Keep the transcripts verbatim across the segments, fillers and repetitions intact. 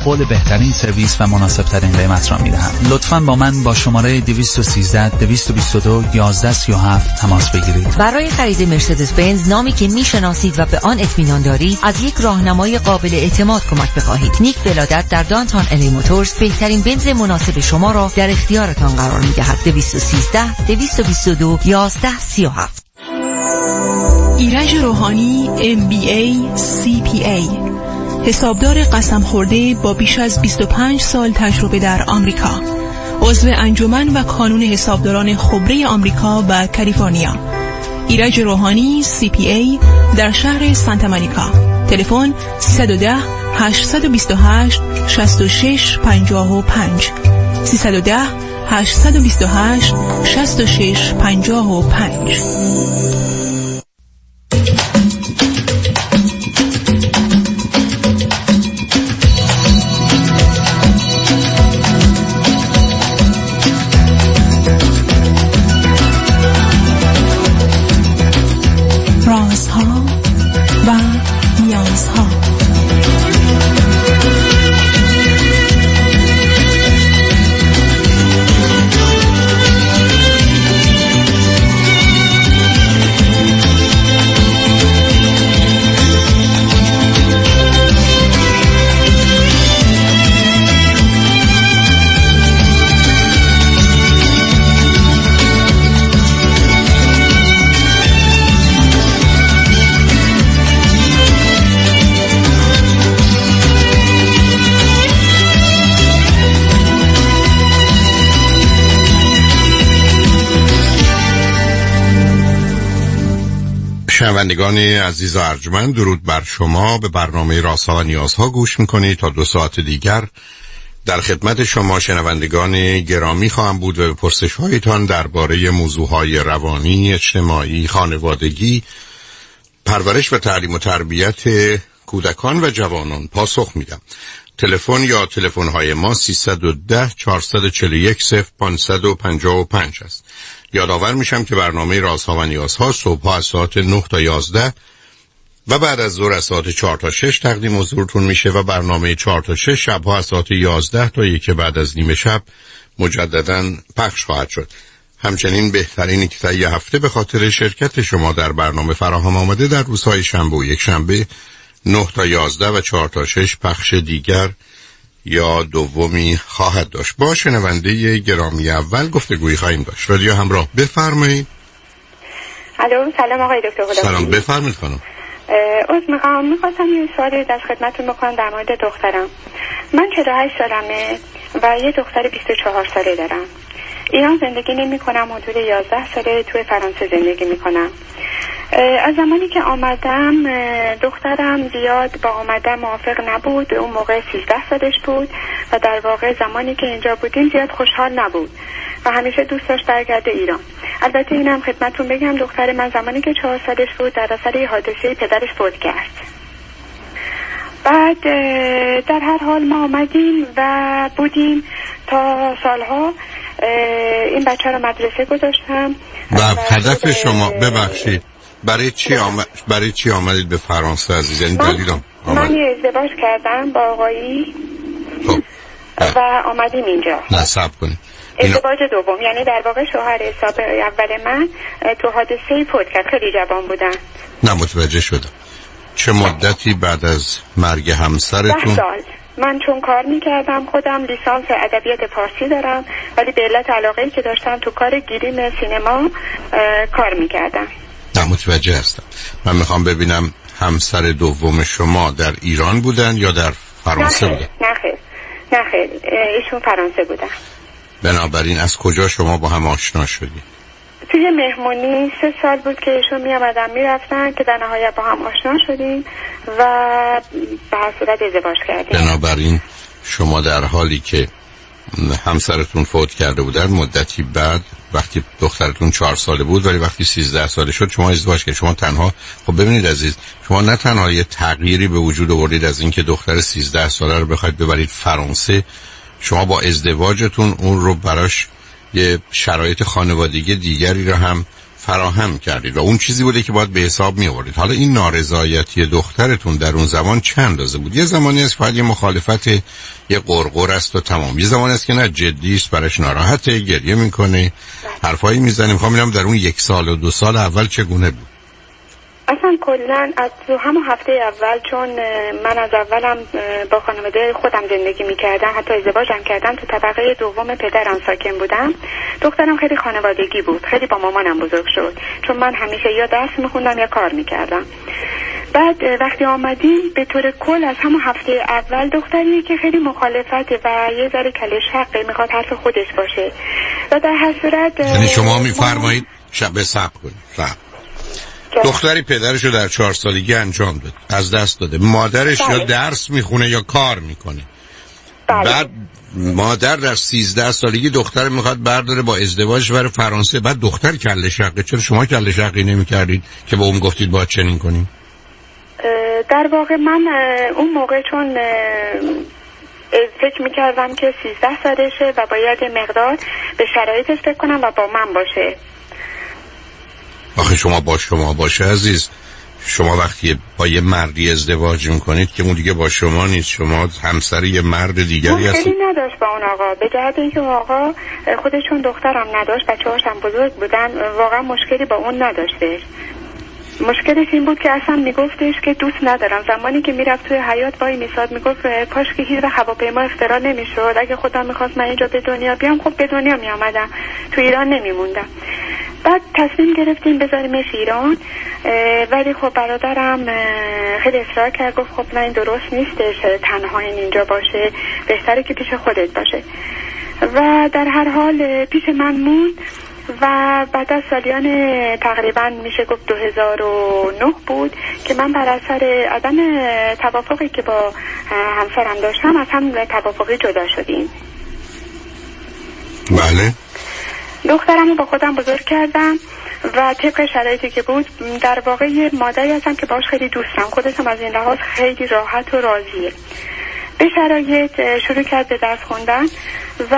قول بهترین سرویس و مناسب ترین قیمت را میدهم. لطفاً با من با شماره دویست و سیزده دویست و بیست و دو یازده سی و هفت تماس بگیرید. برای خرید مرسدس بنز نامی که میشناسید و به آن اطمینان دارید، از یک راهنمای قابل اعتماد کمک بخواهید. نیک ولادت در دانتان الی موتورز بهترین بنز مناسب شما را در اختیارتان قرار میدهد. دویست و سیزده دویست و بیست و دو یازده سی و هفت. ایرج روحانی ام بی ای سی پی ای، حسابدار قسم خورده با بیش از بیست و پنج سال تجربه در آمریکا، عضو انجمن و کانون حسابداران خبره آمریکا و کالیفرنیا. ایرج روحانی سی پی ای در شهر سانتا مونیکا. تلفن سیصد و ده هشتصد و بیست و هشت شصت و شش پنجاه و پنج سیصد و ده هشتصد و بیست و هشت شصت و شش پنجاه و پنج. رازها و نیازها. شنوندگان عزیز و ارجمند، درود بر شما. به برنامه رازها و نیازها گوش میکنید. تا دو ساعت دیگر در خدمت شما شنوندگان گرامی خواهم بود و به پرسش هایتان درباره موضوعهای روانی، اجتماعی، خانوادگی، پرورش و تعلیم و تربیت کودکان و جوانان پاسخ میدم. تلفن یا تلفن های ما سیصد و ده چهارصد و چهل و یک صفر پانصد و پنجاه و پنج است. یادآور میشم که برنامه رازها و نیازها صبح‌ها از ساعت نه تا یازده و بعد از ظهر از ساعت چهار تا شش تقدیم حضورتون میشه و برنامه چهار تا شش شب‌ها از ساعت یازده تا یک بعد از نیمه شب مجدداً پخش خواهد شد. همچنین بهترین که تا یه هفته به خاطر شرکت شما در برنامه فراهم آمده در روزهای شنبه و یک شنبه نه تا یازده و چهار تا شش پخش دیگر یا دومی خواهد داشت. با شنونده گرامی اول گفتگویی خواهیم داشت. رادیو همراه، بفرمایید. الو، سلام آقای دکتر. سلام، بفرمایید خانم. از میخوام میخواستم یه سوالی در خدمتتون بکنم در مورد دخترم. من چهل و هشت سالمه و یه دختر بیست و چهار ساله دارم. ایران زندگی نمی کنم، حدود یازده ساله توی فرانسه زندگی می کنم. از زمانی که آمدم دخترم زیاد با آمدم موافق نبود. اون موقع سیزده سالش بود و در واقع زمانی که اینجا بودیم زیاد خوشحال نبود و همیشه دوست داشت برگرده ایران. البته اینم خدمتتون بگم دختر من زمانی که چهار سالش بود در اثر یه حادثه پدرش فوت کرد. بعد در هر حال ما آمدیم و بودیم تا سالها. این بچه رو مدرسه گذاشتم. و هدف شما ببخشید برای چی آمد برای چی آمدید به فرانسه عزیز؟ یعنی دلیلم من یه ازدواج کردم با آقایی خب. و آمدیم اینجا. نه صبر کنید. ازدواج دوم، یعنی در واقع شوهر حساب اول من تو حادثه فوت کرد، خیلی جوان بودن. نه متوجه شدم. چه مدتی بعد از مرگ همسرتون؟ ده سال. من چون کار میکردم خودم لیسانس ادبیات فارسی دارم، ولی به علت علاقه‌ای که داشتم تو کار گریم سینما کار میکردم. نه متوجه هستم. من میخوام ببینم همسر دوم شما در ایران بودن یا در فرانسه بودن؟ نه خیر نه خیر ایشون فرانسه بودن. بنابراین از کجا شما با هم آشنا شدید؟ توی مهمونی سه سال بود که ایشون می آمدن می رفتن که در نهایت با هم آشنا شدیم و به هر صورت ازدواج کردیم. بنابراین شما در حالی که همسرتون فوت کرده بودن مدتی بعد وقتی دخترتون چهار ساله بود ولی وقتی سیزده ساله شد شما ازدواج کردید. شما تنها خب ببینید عزیز، شما نه تنها یه تغییری به وجود آوردید از اینکه دختر سیزده ساله رو بخواید ببرید فرانسه، شما با ازدواجتون اون رو براش یه شرایط خانوادگی دیگری رو هم فراهم کردید و اون چیزی بوده که باید به حساب می آوردید. حالا این نارضایتی دخترتون در اون زمان چند اندازه بود؟ یه زمانی است فقط یه مخالفت، یه قرقر است و تمام. یه زمانی است که نه، جدی است، براش ناراحته، گریه میکنه، حرفایی میزنه. میخوام ببینم در اون یک سال و دو سال اول چگونه بود؟ اصلا کلا از همون هفته اول، چون من از اولم با خانواده خودم زندگی میکردم، حتی ازدواجم کردم، تو طبقه دوم پدرم ساکن بودم. دخترم خیلی خانوادگی بود، خیلی با مامانم بزرگ شد، چون من همیشه یا درس میخوندم یا کار میکردم. بعد وقتی آمدیم به طور کل از همون هفته اول دختریه که خیلی مخالفته و یه ذره کله شقه، میخواد حرف خودش باشه و در هر صورت. یعنی شما میفرمایید شب صبر کنید، صبر. دختری پدرشو در چهار سالگی انجام داد، از دست داده. مادرش بله. یا درس میخونه یا کار میکنه. بله. بعد مادر در سیزده سالگی دختر میخواد برداره با ازدواج بره فرانسه. بعد دختر کله شقه. چرا شما کله شقی نمیکردید که با اون گفتید باید چنین کنیم؟ در واقع من اون موقع چون فکر میکردم که سیزده سالشه و باید یه مقدار به شرایطش فکر کنم و با من باشه. آخه شما با شما باشه عزیز، شما وقتی با یه مردی ازدواج میکنید که اون دیگه با شما نیست، شما همسر یه مرد دیگری هستید. مشکلی نداشت با اون آقا، به جهت اینکه آقا خودشون دخترم نداشت، بچه‌هاشم بزرگ بودن، واقعا مشکلی با اون نداشته. مشکلش این بود که اصلا میگفتش که دوست ندارم. زمانی که میرفت توی حیاط وای میساد میگفت کاش که هیچ وقت هواپیما اختراع نمیشد، اگه خدا میخواست من اینجا به دنیا بیام خب به دنیا میامدم، تو ایران نمیموندم. بعد تصمیم گرفتیم بذاریمش ایران، ولی خب برادرم خیلی اصرار کرد، گفت خب نه این درست نیستش تنها این اینجا باشه، بهتره که پیش خودت باشه. و در هر حال پیش من موند و بعد از سالیان تقریبا میشه گفت دو هزار و نه بود که من بر اثر عدم توافقی که با همسرم داشتم از هم توافقی جدا شدیم. بله. دخترم رو با خودم بزرگ کردم و طبق شرایطی که بود، در واقع یه مادری هستم که باش خیلی دوستم، خودشم از این لحاظ خیلی راحت و راضیه. به شرایط شروع کرد به درس خوندن و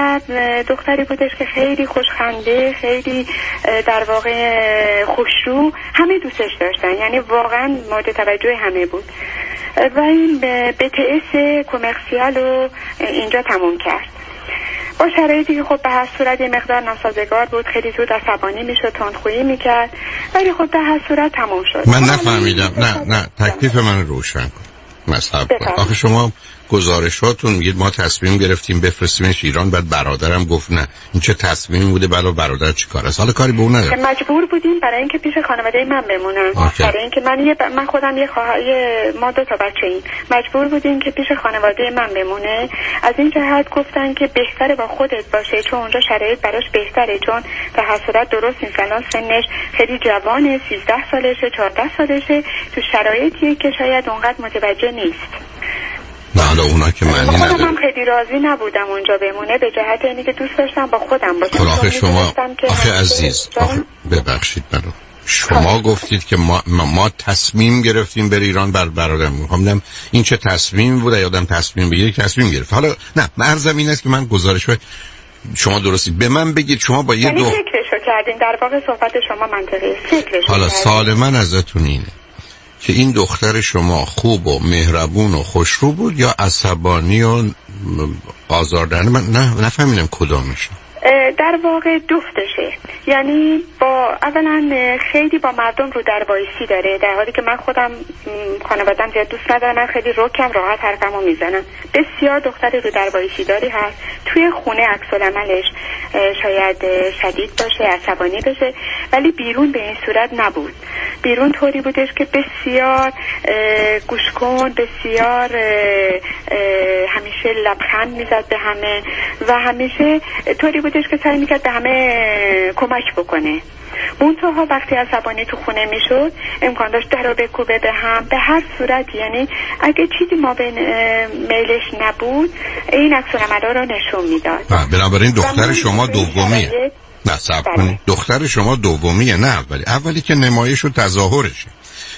دختری بودش که خیلی خوشخنده، خیلی در واقع خوشرو، همه دوستش داشتن، یعنی واقعا مورد توجه همه بود و این به تی اس کمرسیال رو اینجا تموم کرد. با شرایطی که خب به هر صورت یه مقدار ناسازگار بود، خیلی زود عصبانی میشد، تندخویی میکرد، ولی خب به هر صورت تموم شد. من نفهمیدم. نه نه تکلیف من روشن کن، مصحب کن. آخه شما گزارشاتون میگید ما تصمیم گرفتیم بفرستیمش ایران، بعد برادرم گفت نه. این چه تصمیمی بوده؟ برای برادر چی کار است؟ حالا کاری به اون نداره. مجبور بودیم برای اینکه پیش خانواده من بمونم. آکه. برای اینکه من یه ب... من خودم یه خواهر ما دو تا بچه‌ایم، مجبور بودیم که پیش خانواده من بمونه. از این جهت گفتن که بهتره با خودت باشه، چون اونجا شرایط براش بهتره، چون به هر صورت درست این الان سنش خیلی جوانه، سیزده سالشه، چهارده سالشه، تو شرایطی که شاید اونقدر متوجه نیست. نه حالا اونا که معنی نداره. خودم هم خیلی راضی نبودم اونجا بمونه، به جهت اینی که دوست داشتم با خودم باشم. آخه شما آخه عزیز آخه ببخشید منو شما گفتید که ما, ما ما تصمیم گرفتیم بر ایران بر برادرم. میخوام این چه تصمیم بوده؟ یادم تصمیم بگیره تصمیم گرفت. حالا نه مرزم این است که من گزارش شما درستی به من بگید شما با یه دو فکرشو کردین، در واقع صحبت شما منطقیه، فکرشو. حالا سوال من ازتون اینه که این دختر شما خوب و مهربون و خوشرو بود یا عصبانی و آزاردهنده؟ من نه نفهمیدم کدامشه. در واقع جفتشه، یعنی با اولا خیلی با مردم رو در وایسی داره، در حالی که من خودم خانواده‌ام زیاد دوست ندارم، من خیلی رکم راحت حرفمو میزنم. بسیار دختر رو در وایسی داری هست. توی خونه عکس العملش شاید شدید باشه، عصبانی بشه، ولی بیرون به این صورت نبود. بیرون طوری بودش که بسیار گوشکن، بسیار همیشه لبخند میزد به همه و همیشه طوری بودش که سعی میکرد به همه کمک بکنه. منتها وقتی عصبانی تو خونه میشد امکان داشت در رو بکوبه به هم، به هر صورت. یعنی اگه چیزی ما به میلش نبود این عکس العملا رو نشون میداد. بنابراین دختر شما دومیه. نه صبر کنید، دختر شما دومیه نه اولی. اولی که نمایش و تظاهرشه.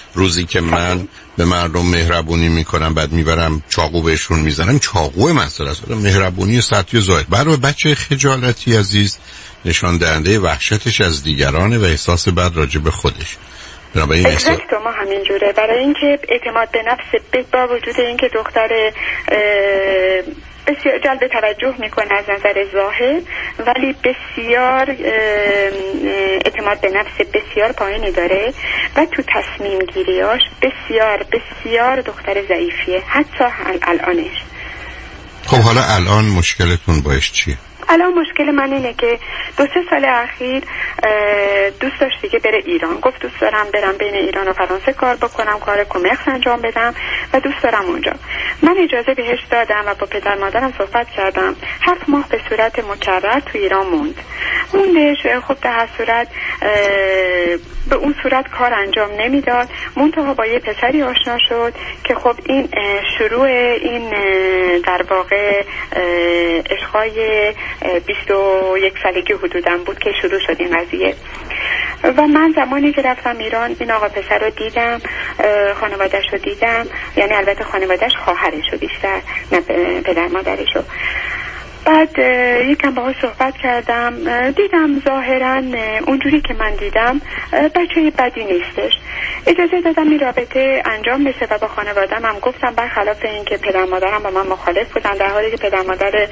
روزی که من به مردم مهربونی میکنم بعد میبرم چاقو بهشون میزنم، چاقو مسئله است. مهربونی سطحی و ظاهر. برای بچه خجالتی عزیز نشان دهنده وحشتش از دیگرانه و احساس بد راجع به خودش. بنابراین احساس ما همین جوره. برای اینکه اعتماد به نفس با وجود اینکه دختر بسیار جلب توجه میکنه از نظر ظاهر، ولی بسیار اعتماد به نفس بسیار پایینی داره و تو تصمیم گیریاش بسیار بسیار دختر ضعیفیه، حتی الانش. خب حالا الان مشکلتون باش چیه؟ الان مشکل من اینه که دو سه سال اخیر دوست داشت دیگه بره ایران. گفت دوست دارم برم بین ایران و فرانسه کار بکنم، کار کمرس انجام بدم و دوست دارم اونجا. من اجازه بهش دادم و با پدر مادرم صحبت کردم. هفت ماه به صورت مکرر تو ایران موند. موندش خب در هر صورت به اون صورت کار انجام نمیداد. منتها با یه پسری آشنا شد که خب این شروع این در واقع عشقای بیست و یک سالگی حدودم بود که شروع شد این قضیه. و من زمانی که رفتم ایران این آقا پسر رو دیدم، خانواده‌اش رو دیدم، یعنی البته خانواده‌اش خواهرش رو بیشتر، نه پدر مادرش رو. بعد یکم باهاش صحبت کردم، دیدم ظاهرا اونجوری که من دیدم بچه بدی نیستش. اجازه دادم این رابطه انجام بشه و با خانواده‌ام هم گفتم، برخلاف این که پدر مادرم با من مخالف بودن، در حالی که پدر مادر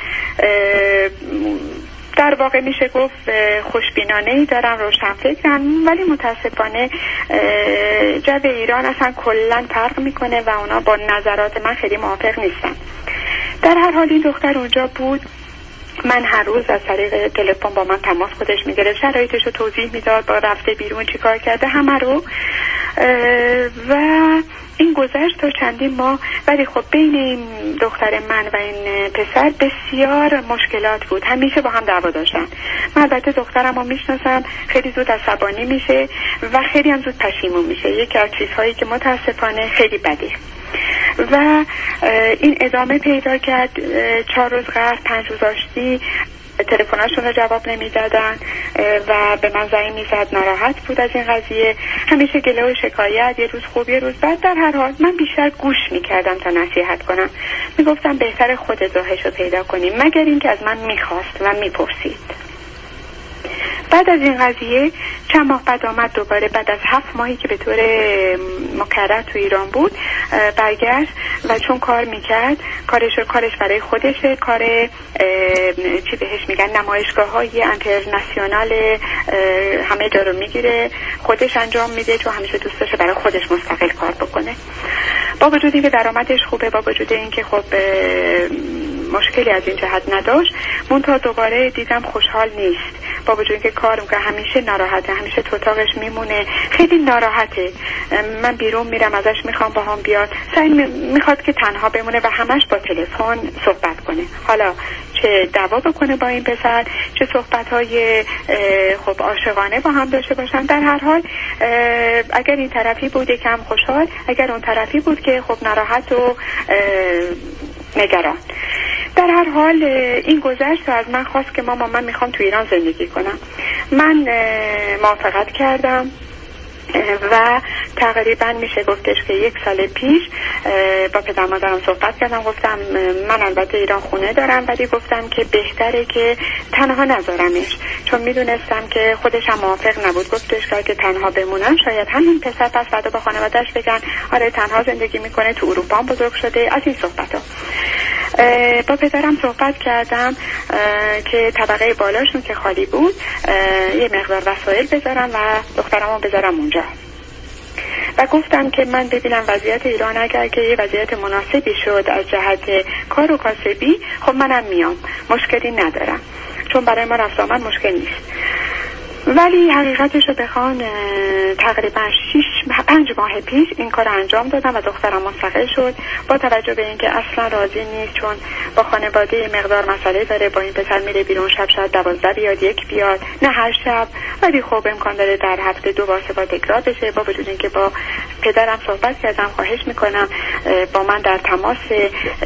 در واقع میشه گفت خوشبینانه‌ای دارن، روشن فکرن، ولی متاسفانه جو ایران اصلا کلا فرق میکنه و اونا با نظرات من خیلی موافق نیستن. در هر حال این دختر اونجا بود. من هر روز از طریق تلفن با من تماس خودش میگرفت، شرایطش رو توضیح میداد، با رفته بیرون چی کار کرده همه رو. و این گذشت تا چندین ماه، ولی خب بین این دختر من و این پسر بسیار مشکلات بود. همیشه با هم دعوا داشتن. من البته دخترم رو میشناسم، خیلی زود عصبانی میشه و خیلی هم زود پشیمون میشه. یکی از چیزهایی که متاسفانه خیلی بده. و این ادامه پیدا کرد. چهار روز قرد، پنج روز آشتی، تلفناشون رو جواب نمیدادن و به من زنگ میزد، ناراحت بود از این قضیه، همیشه گله و شکایت، یه روز خوب یه روز بد. در هر حال من بیشتر گوش میکردم تا نصیحت کنم. میگفتم بهتر خودت راهش رو پیدا کنی، مگر اینکه از من میخواست و میپرسید. بعد از این قضیه چند ماه بعد آمد دوباره، بعد از هفت ماهی که به طور مکرر تو ایران بود برگشت و چون کار میکرد، کارش کارش برای خودشه، کار چی بهش میگن نمایشگاه های انترنشنال همه جا رو میگیره، خودش انجام میده، چون همیشه دوست داشته برای خودش مستقل کار بکنه. با وجود اینکه درآمدش خوبه، با وجود اینکه خب مشکلی از این جهت نداشت، منتها دوباره دیدم خوشحال نیست. با وجود اینکه کار میکنه همیشه ناراحته، همیشه تو اتاقش میمونه، خیلی ناراحته. من بیرون میرم ازش میخوام با هم بیاد، سعی میخواد که تنها بمونه و همش با تلفن صحبت کنه. حالا چه دعوا بکنه با این پسر، چه صحبت‌های خب عاشقانه با هم داشته باشن، در هر حال اگر این طرفی بود یکم خوشحال، اگر اون طرفی بود که خب ناراحت و نگران. در هر حال این گذشت و از من خواست که ماما من میخوام تو ایران زندگی کنم. من موافقت کردم و تقریبا میشه گفتش که یک سال پیش با پدر مادرم صحبت کردم. گفتم من البته ایران خونه دارم، ولی گفتم که بهتره که تنها نذارمش، چون میدونستم که خودش هم موافق نبود. گفتش که تنها بمونم شاید همین پسر پس بعدا با خانواده‌اش بگن آره تنها زندگی میکنه، تو اروپا هم بزرگ شده، از این صحبتا. با پدرم صحبت کردم که طبقه بالاشون که خالی بود یه مقدار وسایل بذارم و دخترمو بذارم اونجا و گفتم که من ببینم وضعیت ایران اگر که یه وضعیت مناسبی شد از جهت کار و کاسبی، خب منم میام، مشکلی ندارم، چون برای ما رفت آمد مشکل نیست. ولی حقیقتش رو بخوان تقریبا شش پنج ماه پیش این کار انجام دادم و دخترم مستقل شد، با توجه به اینکه اصلا راضی نیست، چون با خانواده مقدار مسئله داره. با این پسر میره بیرون، شب شاید دوازده بیاد، یک بیاد، نه هر شب، ولی خب امکان داره در هفته دو بار سه بار تکرار بشه. با وجود اینکه با پدرم صحبت کردم، خواهش میکنم با من در تماس،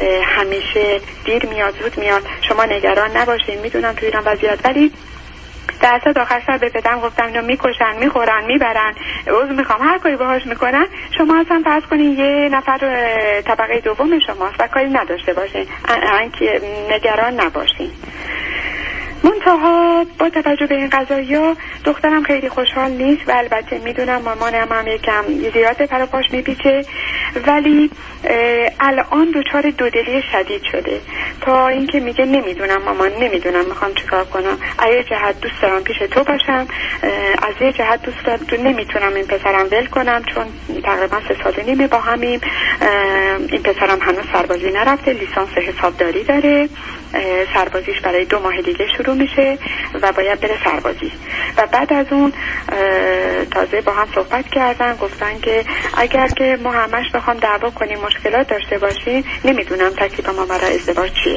همیشه دیر میاد زود میاد، شما نگران نباشین، میدونم تو ایران وضعیت، ولی در اصل آخر سر به پدرم گفتم اینا میکشن میخورن میبرن عضو میخوام هر کاری باهاش میکنن شما اصلا فرض کنین یه نفر طبقه دوم شماست و کاری نداشته باشین نگران نباشین. منتها با توجه به این قضایا دخترم خیلی خوشحال نیست و البته میدونم مامانم هم یکم زیاد پر پاش میپیچه، ولی الان دچار دودلی شدید شده تا اینکه میگه نمیدونم مامان نمیدونم میخوام چیکار کنم. از یه جهت دوست دارم پیش تو باشم، از یه جهت دوست دارم تو نمیتونم این پسرم ول کنم چون تقریبا سه سال و نیمه با همیم. این پسرم هنوز سربازی نرفته، لیسانس حسابداری داره، سربازیش برای دو ماه دیگه شروع میشه و باید بره سربازی. و بعد از اون تازه با هم صحبت کردن، گفتن که اگر که ما همش بخوام دعوا کنیم مشکلات داشته باشیم نمیدونم تکلیف ما برای ازدواج چیه.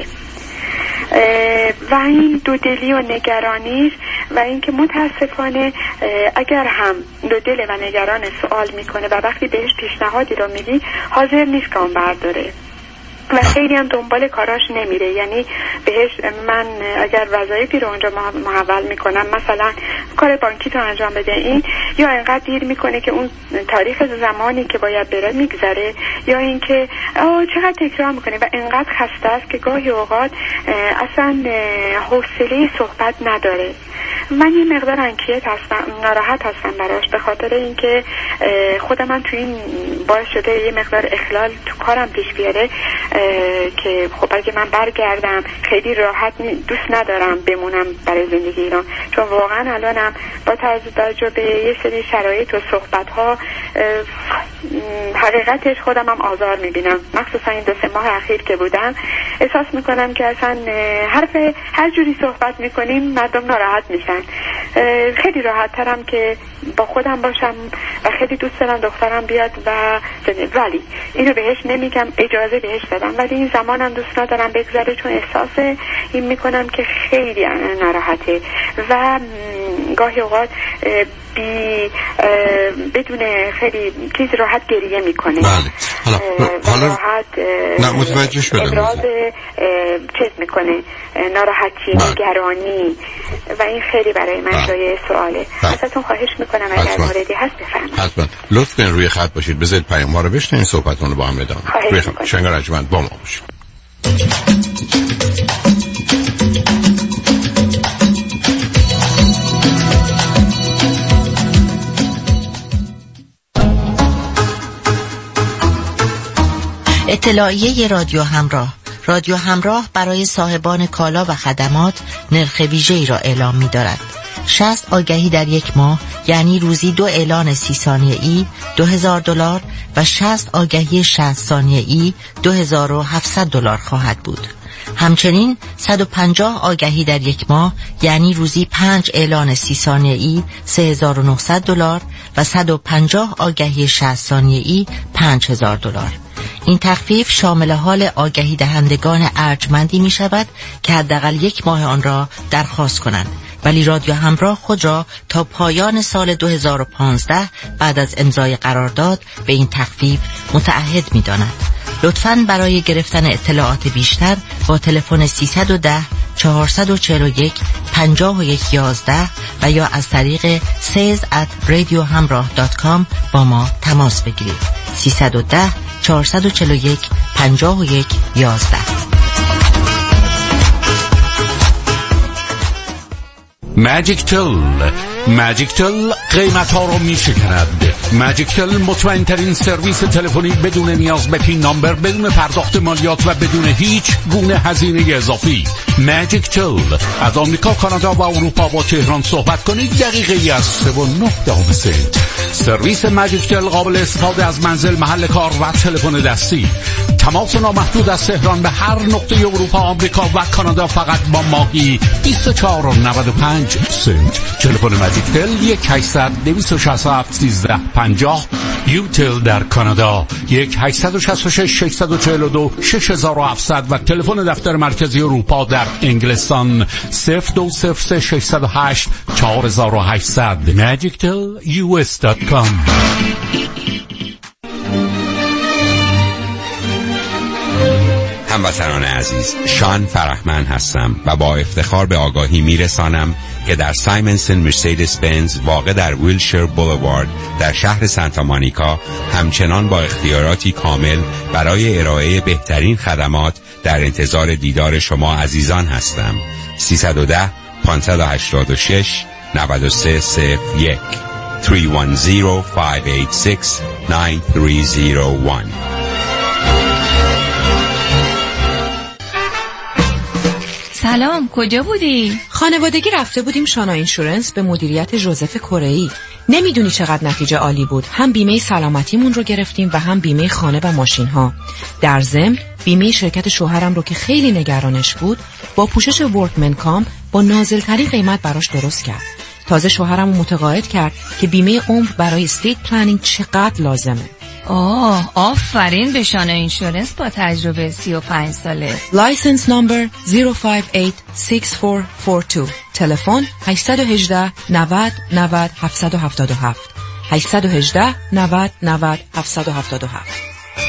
و این دودلی و نگرانیش و اینکه متاسفانه اگر هم دودل و نگران سوال میکنه و وقتی بهش پیشنهادی رو میدی حاضر نیست که اون برداره و خیلی هم دنبال کاراش نمیره. یعنی بهش من اگر وظایفی رو اونجا محول میکنم مثلا کار بانکی تو انجام بده این یا انقدر دیر میکنه که اون تاریخ زمانی که باید بره میگذره یا اینکه آه چقدر تکرار میکنه و انقدر خسته است که گاهی اوقات اصلا حوصله صحبت نداره. من یه مقدار انکیت هستم، ناراحت هستم براش به خاطر اینکه خود من تو این باعث شده یه مقدار اخلال تو کارم پیش بیاره که خب اگه من برگردم خیلی راحت دوست ندارم بمونم برای زندگی ایران، چون واقعا الانم با توجه به یه سری شرایط و صحبت ها حقیقتش خودم هم آزار میبینم. مخصوصا این دو سه ماه اخیر که بودم احساس میکنم که اصلا حرف هر جوری صحبت میکنیم مردم ناراحت میشن. خیلی راحت ترم که با خودم باشم و خیلی دوست دارم دخترم بیاد و ولی اینو بهش نمیگم، اجازه بهش دادم ولی این زمانم دوست ندارم بگذره چون احساس این میکنم که خیلی ناراحته و گاهی اوقات بی بدون خیلی چیز راحت گریه میکنه. بله. حالا حالا راحت نه متوجه شدم. ابراز چیز میکنه، ناراحتی، بله. نگرانی و این خیلی برای من جای سواله. ازتون خواهش میکنم اگر موردی هست بفرمایید. حتما. لطف کنید روی خط باشید، بذارید پیام‌ها رو بشنوین، صحبتون رو با هم ادامه بدیم. شنگ رجمند با ما باشید. اطلاعیه رادیو همراه. رادیو همراه برای صاحبان کالا و خدمات نرخ ویژه‌ای را اعلام می‌دارد. شصت آگهی در یک ماه یعنی روزی دو اعلان سی ثانیه‌ای دو هزار دلار و شصت آگهی شصت ثانیه‌ای دو هزار و هفتصد دلار خواهد بود. همچنین صد و پنجاه آگهی در یک ماه یعنی روزی پنج اعلان سی ثانیه‌ای سه هزار و نهصد دلار و صد و پنجاه آگهی شصت ثانیه‌ای پنج هزار دلار. این تخفیف شامل حال آگهی دهندگان ارجمندی می شود که حداقل یک ماه آن را درخواست کنند، ولی رادیو همراه خود را تا پایان سال دو هزار و پانزده بعد از امضای قرارداد به این تخفیف متعهد می داند. لطفاً برای گرفتن اطلاعات بیشتر با تلفن سیصد و ده چهارصد و چهل و یک پنجاه و یک یازده و یا از طریق سیز ات رادیو همراه دات کام با ما تماس بگیرید. سیصد و ده چهارصد و چهل و یک پنجاه و یک یازده. ماجیک تل ماجیک تل قیمت ها رو می شکند. ماجیک تل مطمئن ترین سرویس تلفنی بدون نیاز به پین نامبر، بدون پرداخت مالیات و بدون هیچ گونه هزینه اضافی. ماجیک تل از آمریکا، کانادا و اروپا با تهران صحبت کنید دقیقه از سه و نه دهم سنت. سرویس ماجیک تل قابل استفاده از منزل، محل کار و تلفن دستی. تماس نامحدود از تهران به هر نقطه اروپا، آمریکا و کانادا فقط با ماهی بیست و چهار و نود و پنج سنت. تلفن ماجیک تل یک هشتصد دویست و شصت و هفت سیزده پنجاه. یوتل در کانادا یک هشتصد و شصت و شش ششصد و چهل و دو شش هزار و هفتصد و تلفن دفتر مرکزی اروپا در انگلستان صفر دو صفر سه ششصد و هشت چهار هزار و هشتصد. ماجیک تل یو اس دات کام. هموطنان عزیز، شان فرحمند هستم و با افتخار به آگاهی میرسانم که در سایمنسن مرسدس بنز واقع در ویلشیر بولوارد در شهر سانتا مونیکا همچنان با اختیاراتی کامل برای ارائه بهترین خدمات در انتظار دیدار شما عزیزان هستم. سیصد و ده پانصد و هشتاد و شش نود و سه صفر یک سه یک صفر پنج هشت شش نه سه صفر یک. سلام، کجا بودی؟ خانوادگی رفته بودیم شانا اینشورنس به مدیریت ژوزف کره‌ای. نمیدونی چقدر نتیجه عالی بود. هم بیمه سلامتیمون رو گرفتیم و هم بیمه خانه و ماشین ها. در ضمن بیمه شرکت شوهرم رو که خیلی نگرانش بود با پوشش ورکمن کام با نازل‌ترین قیمت براش درست کرد. تازه شوهرم رو متقاعد کرد که بیمه عمر برای استیت پلنینگ چقدر لازمه. آه، آفرین به شانا اینشورنس با تجربه سی و پنج ساله. لایسنس نمبر صفر پنج هشت شش چهار چهار دو. تلفن هشت یک هشت نود نود هفت هفت هفت هشت یک هشت نود نود هفت هفت هفت.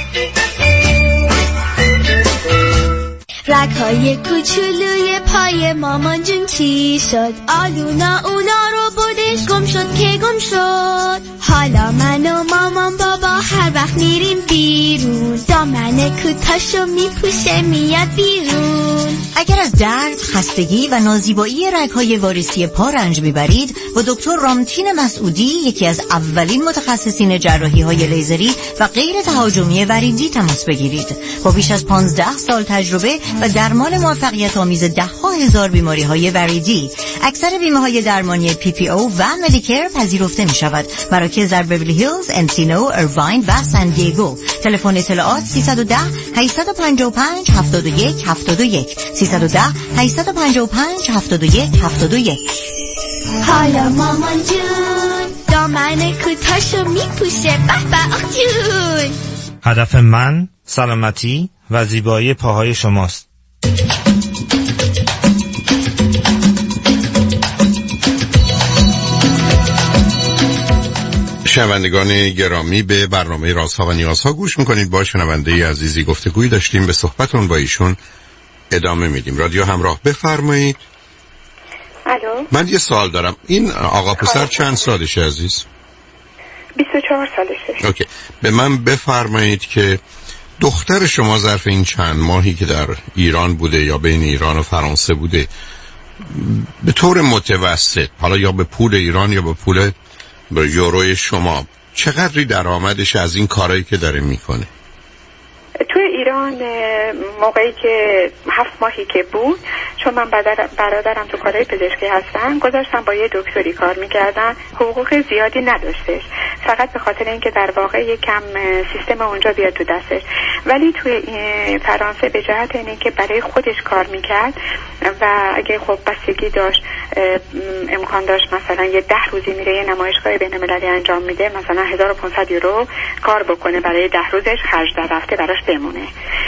رگ‌های کوچولوی پای مامان جون چی شد؟ آلونا اونا رو بودش گم شد که گم شد. حالا من و مامان بابا هر وقت میریم بیرون دامن کوتاشو میپوشه میاد بیرون. اگر از درد، خستگی و نازیبایی رگ‌های واریسی پا رنج میبرید با دکتر رامتین مسعودی، یکی از اولین متخصصین جراحی‌های لیزری و غیر تهاجمی وریدی تماس بگیرید. با بیش از پانزده سال تجربه و درمان موفقیت آمیز ده ها هزار بیماری های وریدی، اکثر بیمه های درمانی پی پی او و مدیکر پذیرفته می شود. مراکز در بیولی هیلز، انسینو، ایرواین و سان دیگو. تلفن اطلاعات سیصد و ده هشتصد و پنجاه و پنج هفتاد و یک هفتاد و یک سیصد و ده هشتصد و پنجاه و پنج هفتاد و یک هفتاد و یک. حالا مامان جون دامن کوتاشو میپوشه به به آخ جون. هدف من سلامتی و زیبایی پاهای شماست. شنوندگان گرامی، به برنامه رازها و نیازها گوش میکنید. با شنونده عزیزی گفتگویی داشتیم، به صحبتون با ایشون ادامه میدیم. رادیو همراه، بفرمایید. الو، من یه سوال دارم. این آقا پسر چند سالشه عزیز؟ بیست و چهار سالشه. اوکی. به من بفرمایید که دختر شما ظرف این چند ماهی که در ایران بوده یا بین ایران و فرانسه بوده، به طور متوسط، حالا یا به پول ایران یا به پول به یوروی شما، چقدری درآمدش از این کارهایی که داره میکنه؟ توی ایران موقعی که هفت ماهی که بود، چون من برادرم تو کارهای پزشکی هستن، گذاشتم با یه دکتری کار میکردن، حقوق زیادی نداشتش، فقط به خاطر اینکه در واقع یکم سیستم اونجا بیاد تو دستش. ولی توی فرانسه به جهت اینکه برای خودش کار میکرد و اگه خب بستگی داشت، امکان داشت مثلا یه ده روزی میره یه نمایشگاه بین المللی انجام میده، مثلا هزار و پانصد یورو کار بکنه برای ده روزش، خرج در رفته براش بمونه،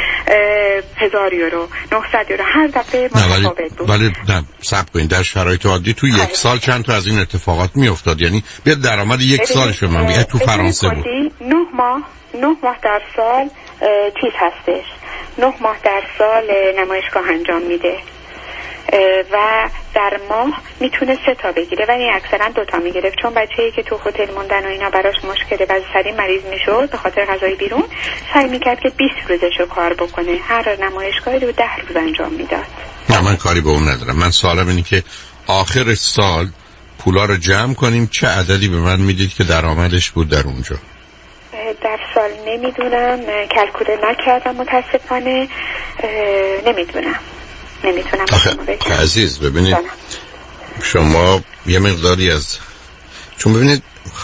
هزار یورو، نهصد یورو هر دفعه متفاوت بود. ولی نه، صبر کنید، در شرایط عادی تو یک سال چند تا از این اتفاقات میافتاد؟ یعنی بیاد درآمد یک سالش من بگه تو فرانسه بود. نه ماه نه ماه در سال چیز هستش، نه ماه در سال نمایشگاه انجام میده و در ماه میتونه سه تا بگیره، ولی اکثرا دو تا میگرفت، چون بچه‌ای که تو هتل موندن و اینا براش مشکله و سری مریض میشد به خاطر غذای بیرون، سعی میکرد که بیست روزشو کار بکنه، هر نمایشگاهی رو ده روز انجام میداد. نه، من کاری به اون ندارم. من سوالم اینه که آخر سال پولا رو جمع کنیم چه عددی به من میدید که درآمدش بود در اونجا؟ در سال نمیدونم، کلکوله نکردم متاسفانه، نمیدونم نمیتونم. آخه عزیز ببینید، شما یه مقداری از، چون ببینید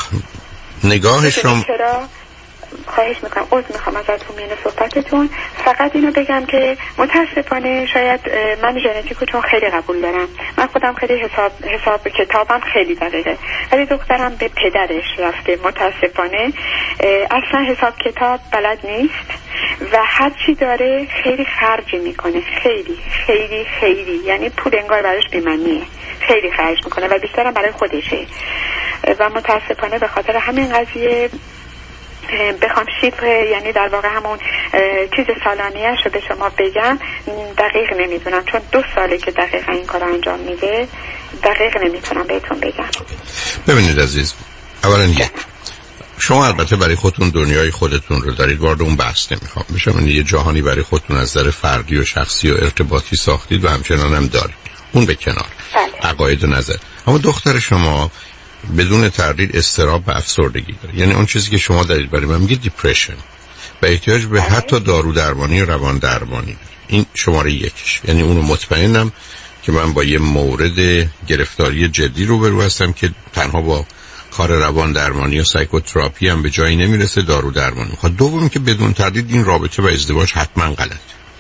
نگاه شما، خواهش میکنم، عذر میخوام ازتون میان صحبتتون، فقط اینو بگم که متاسفانه شاید من ژنتیکو چون خیلی قبول دارم، من خودم خیلی حساب حساب کتابم خیلی دقیقه، ولی دخترم به پدرش رفته متاسفانه اصلا حساب کتاب بلد نیست و هر چی داره خیلی خرج میکنه، خیلی خیلی خیلی، یعنی پول انگار براش بی‌معنیه، خیلی خرج میکنه و بیشترم برای خودشه و متاسفانه به خاطر همین قضیه بخوام شیپ یعنی در واقع همون چیز سالانیش رو به شما بگم دقیق نمیدونم، چون دو ساله که دقیقا این کار انجام میده، دقیق نمیتونم بهتون بگم. ببینید عزیز، اولا یک، شما البته برای خودتون دنیای خودتون رو دارید، وارد اون بحث نمیخوام بشم، یعنی یه جهانی برای خودتون از نظر فردی و شخصی و ارتباطی ساختید و همچنان هم دارید، اون به کنار، عقاید و نظر. اما دختر شما بدون تردید اضطراب و افسردگی داره، یعنی اون چیزی که شما دارید برای من میگید دیپرشن و احتیاج به حتی دارو درمانی و روان درمانی داره. این شماره یکش، یعنی اونو مطمئنم که من با یه مورد گرفتاری جدی روبرو هستم که تنها با کار روان درمانی و سایکوتراپی هم به جایی نمیرسه، دارو درمانی میخواد. دوم که بدون تردید این رابطه و ازدواج حتما غلط،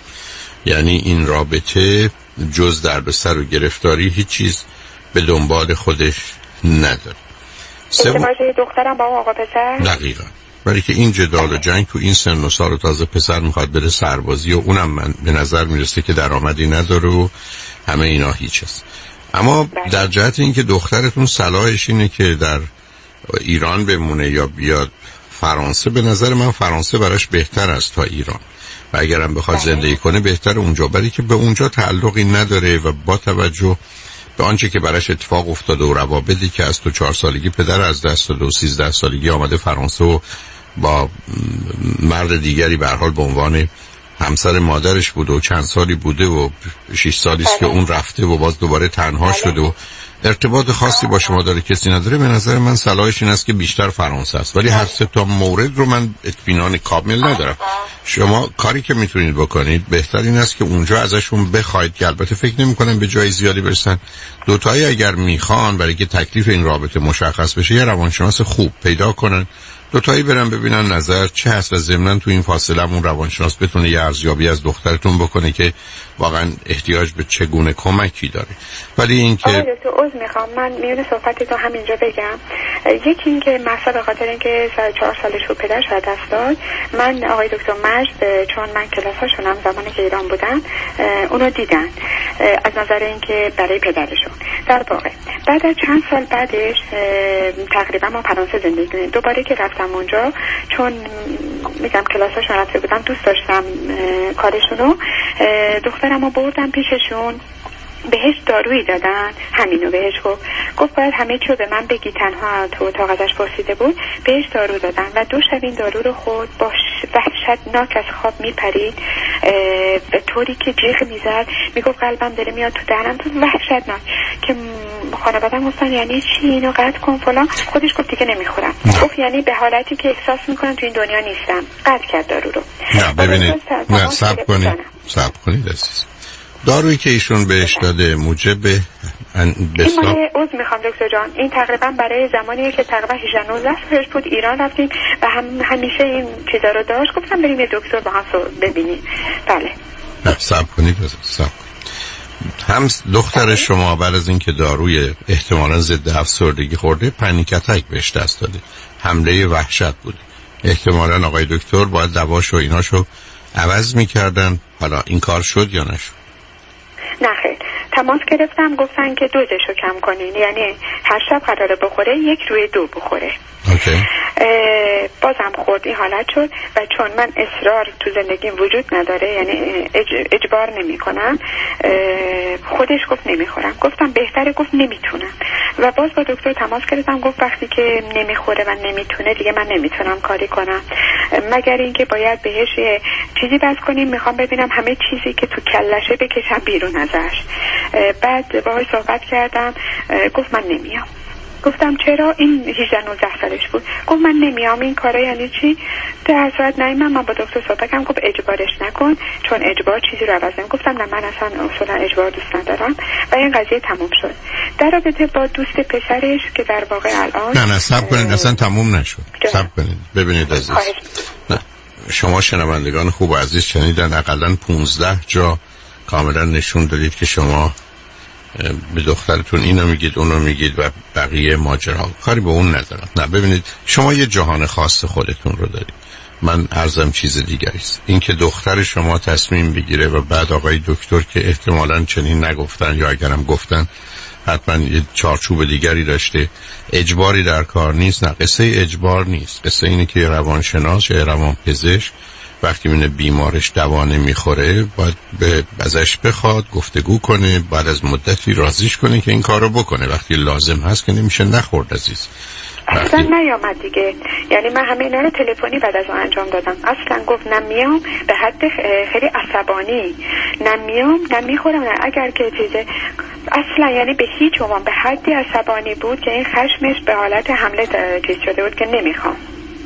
یعنی این رابطه جز دردسر و گرفتاری هیچ چیز به دنبال خودش نداره. ازدواج دخترم با آقا پسر؟ دقیقا، برای که این جدال و جنگ تو این سن و سال و تازه پسر میخواد بره سربازی و اونم من به نظر میرسه که درآمدی نداره و همه اینا هیچ است. اما در جهت این که دخترتون صلاحش اینه که در ایران بمونه یا بیاد فرانسه، به نظر من فرانسه براش بهتر است تا ایران و اگرم بخواد زندگی کنه بهتر اونجا، برای که به اونجا تعلقی نداره و با توجه به آنچه که براش اتفاق افتاده و روابطی که از تو چهار سالگی پدر از دست داده و سیزده سالگی آمده فرانسه و با مرد دیگری به هر حال به عنوان همسر مادرش بوده و چند سالی بوده و شش سالی است که اون رفته و باز دوباره تنها شده و ارتباط خاصی با شما داره کسی نداره، به نظر من صلاحش این است که بیشتر فرانسه است. ولی هر سه تا مورد رو من اطمینان کامل ندارم. شما کاری که میتونید بکنید بهتر این است که اونجا ازشون بخواید که البته فکر نمی‌کنم به جای زیادی برسن، دوتایی اگر میخوان برای که تکلیف این رابطه مشخص بشه یه روانشناس خوب پیدا کنن، دوتایی برن ببینن نظر چه هست و ضمناً تو این فاصله اون روانشناس بتونه یه ارزیابی از دخترتون بکنه که واقعا احتیاج به چگونه کمکی داره. ولی این که آقای دکتر عذر میخوام، من میونه صحبتتون همینجا بگم. یکی این که مثلا به خاطر اینکه چهار سالش بود پدرش از دست داد، من آقای دکتر مجد چون من کلاساشونم زمانی که ایران بودن اونو دیدن از نظر اینکه برای پدرشون در واقع بعد از چند سال بعدش تقریبا ما فرانسه زندگی کردیم. دوباره که رفتم اونجا چون میگم کلاساشون رفته بودم دوست داشتم کارشونو، دخترمو بردم پیششون، بهش دارویی دادن، همینو بهش گفت گفت باید همه چیو به من بگی، تنها تو اتاق ازش پرسیده بود، بهش دارو دادن و دو شب این دارو رو خورد، با وحشتناک از خواب میپرید به طوری که جیغ میزد، میگفت قلبم داره میاد تو دهنم، تو وحشتناک که خانواده‌ام گفتن یعنی چی اینو قطع کن فلان، خودش گفت دیگه نمیخورم. گفت یعنی به حالتی که احساس میکنم تو این دنیا نیستم، قطع کرد دارو رو. نه ببینید، نه صبر کنید صبر کنید عزیز، دارویی که ایشون بهش داده موجب این ماله عوض میخوام دکتر جان، این تقریبا برای زمانیه که تقریبا هجده نوزده سالش بود ایران رفتیم و هم همیشه این چیزا رو داشت، گفتم بریم یه دکتر با هم ببینیم. بله نه صبر کنید صبر کنید. هم دختر شما بعد از اینکه داروی احتمالاً ضد افسردگی خورده پنیک اتک بهش دست داده، حمله وحشت بود، احتمالاً آقای دکتر باید دواشو ایناشو عوض میکردن. حالا این کار شد یا نشد؟ نه خیر، تماس گرفتم گفتن که دوزشو کم کنین، یعنی هر شب قراره بخوره یک روی دو بخوره. اوکی. بازم خورد، این حالت شد و چون من اصرار تو زندگیم وجود نداره، یعنی اج، اجبار نمی کنم، خودش گفت نمیخورم. گفتم بهتره، گفت نمیتونم و باز با دکتر تماس گرفتم، گفت وقتی که نمیخوره و نمیتونه دیگه من نمیتونم کاری کنم مگر اینکه باید بهش چیزی بس کنیم، میخوام ببینم همه چیزی که تو کلشه بکشم بیرون ازش. بعد باهاش صحبت کردم، گفت من نمیام. گفتم چرا؟ این هجده نوزده سالش بود. گفت من نمیام. این کاره یعنی چی؟ در صورت نمیام. من با دکتر صحبت کردم، گفت اجبارش نکن چون اجبار چیزی رو عوض نمی‌کنه. گفتم نه من اصلا اصلا اجبار دوست ندارم و این قضیه تموم شد. در رابطه با دوست پسرش که در واقع الان نه نه صبر کنید، اصلا تموم نشد. صبر کنید ببینید عزیز، نه شما شنوندگان خوب و عزیز شنیدن، حداقل پانزده جا کاملا نشون دادید که شما به دخترتون اینو میگید اونو میگید و بقیه ماجرا کاری به اون ندارم. نه ببینید، شما یه جهان خاص خودتون رو دارید، من عرضم چیز دیگری است. این که دختر شما تصمیم بگیره و بعد آقای دکتر که احتمالاً چنین نگفتن یا اگرم گفتن حتما یه چارچوب دیگری داشته، اجباری در کار نیست. نه، قصه اجبار نیست، قصه اینه که روانشناس یا روانپزشک وقتی میبینه بیمارش دوا نمیخوره باید به ازش بخواد گفتگو کنه، بعد از مدتی راضیش کنه که این کارو بکنه. وقتی لازم هست که نمیشه نخورد عزیز. اصلا نیامد دیگه، یعنی من همه اینا رو تلفنی بعد از اون انجام دادم. اصلا گفت نمیام، به حد خیلی عصبانی، نمیام نمیخورم، نه اگر که چیزه اصلا، یعنی به هیچ عنوان، به حدی عصبانی بود که این خشمش به حالت حمله چیز شده بود که نمیخوام.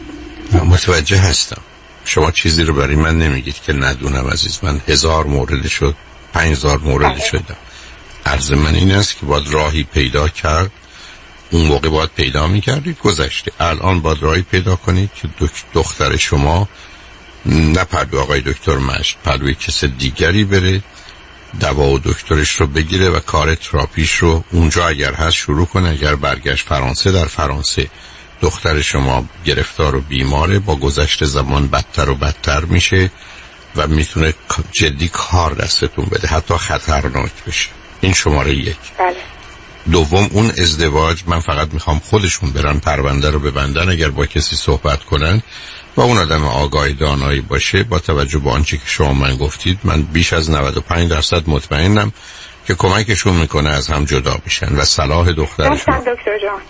متوجه هستم. شما چیزی رو برای من نمیگید که ندونم عزیز. من هزار مورد شد، پنج هزار مورد شدم. عرض من این است که باید راهی پیدا کرد. اون موقع باید پیدا میکردید، گذشته. الان باید راهی پیدا کنید که دختر شما نه پردو آقای دکتر مشت، پردوی کس دیگری بره دوا و دکترش رو بگیره و کار تراپیش رو اونجا اگر هست شروع کنه. اگر برگشت فرانسه، در فرانسه دختر شما گرفتار و بیماره، با گذشت زمان بدتر و بدتر میشه و میتونه جدی کار دستتون بده، حتی خطرناک بشه. این شماره یک. بله. دوم، اون ازدواج، من فقط میخوام خودشون برن پرونده رو ببندن. اگر با کسی صحبت کنن و اون آدم آگاه دانایی باشه، با توجه به آنچه که شما من گفتید، من بیش از نود و پنج درصد مطمئنم که کمکشون میکنه از هم جدا بشن و صلاح دخترشون. رفتن دکتر جان،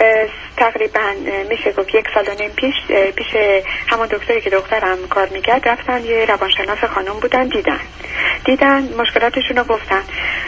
تقریبا میشه گفت یک سال و نیم پیش پیش همون دکتری که دخترم کار میکرد رفتن، یه روانشناس خانم بودن، دیدن دیدن مشکلاتشون رو گفتن.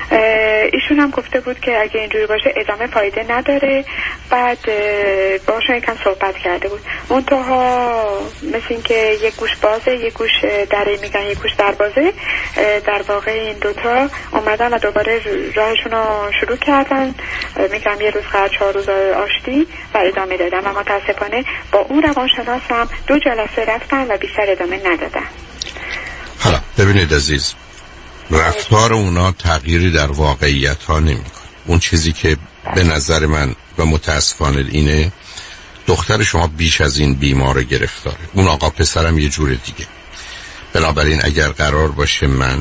ایشون هم گفته بود که اگه اینجوری باشه ادامه فایده نداره. بعد باشون یکم صحبت کرده بود، منتها مثل این که یک گوش بازه یک گوش دره میگن یک گوش در بازه. در واقع این دوتا اومدن و دوباره راهشون رو شروع کردن. میگم یه روز قرار چهار روز آشتی و ادامه دادن و متاسفانه با اون روانشناس هم دو جلسه رفتن و بیشتر ادامه ندادن. حالا ببینید عزیز، رفتار اونا تغییری در واقعیت ها نمی کنه. اون چیزی که به نظر من و متاسفانه اینه، دختر شما بیش از این بیمار گرفتاره، اون آقا پسرم یه جور دیگه. بنابراین اگر قرار باشه من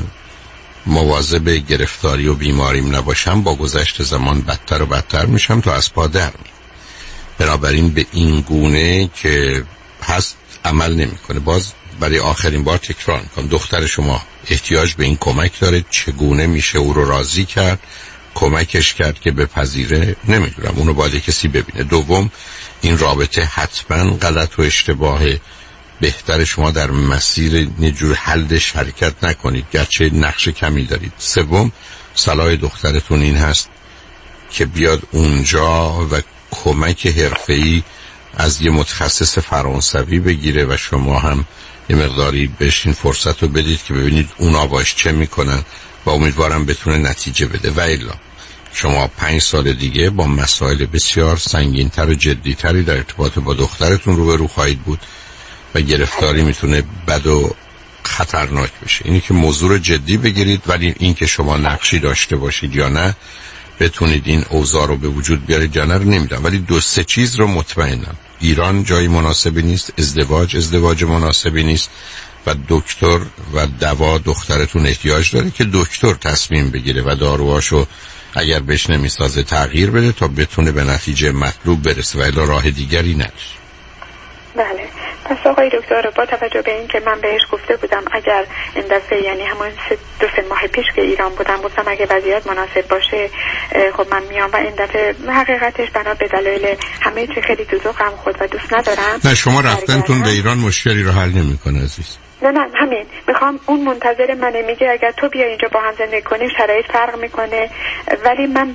مواظب گرفتاری و بیماریم نباشم، با گذشت زمان بدتر و بدتر میشم تا از پا در میام. بنابراین به این گونه که هست عمل نمیکنه. باز برای آخرین بار تکرار میکنم، دختر شما احتیاج به این کمک داره. چگونه میشه او رو راضی کرد، کمکش کرد که بپذیره، نمیدونم، اونو باید کسی ببینه. دوم، این رابطه حتما غلط و اشتباهه. بهتر شما در مسیر نجور حلش حرکت نکنید، گرچه نقش کمی دارید. سوم، صلاح دخترتون این هست که بیاد اونجا و کمک حرفه‌ای از یه متخصص فرانسوی بگیره و شما هم یه مقداری بهش این فرصت رو بدید که ببینید اونا باش چه میکنن و امیدوارم بتونه نتیجه بده. و الا شما پنج سال دیگه با مسائل بسیار سنگین‌تر و جدی‌تری در ارتباط با دخترتون روبرو خواهید بود و گرفتاری میتونه بد و خطرناک بشه. اینی که موضوع رو جدی بگیرید، ولی این که شما نقشی داشته باشید یا نه، بتونید این اوضاع رو به وجود بیارید یا نه رو نمیدونم، ولی دو سه چیز رو مطمئنم: ایران جای مناسبی نیست، ازدواج ازدواج مناسبی نیست و دکتر و دوا دخترتون احتیاج داره که دکتر تصمیم بگیره و داروهاشو اگر بهش نمیسازه تغییر بده تا بتونه به نتیجه مطلوب برسه و الا راه دیگری نداره. بله. پس آقای دکتر، با توجه به این که من بهش گفته بودم اگر این دفعه، یعنی همون دو سه ماه پیش که ایران بودم، گفتم اگه وضعیت مناسب باشه خب من میام، و این دفعه حقیقتش بنا به دلایل همه چی خیلی دوزوقم خود و دوست ندارم. نه، شما رفتنتون به ایران مشکلی رو حل نمی‌کنه عزیز. نه نه همین میخوام، اون منتظر منه، میگه اگر تو بیا اینجا با هم زندگی کنیم شرایط فرق میکنه، ولی من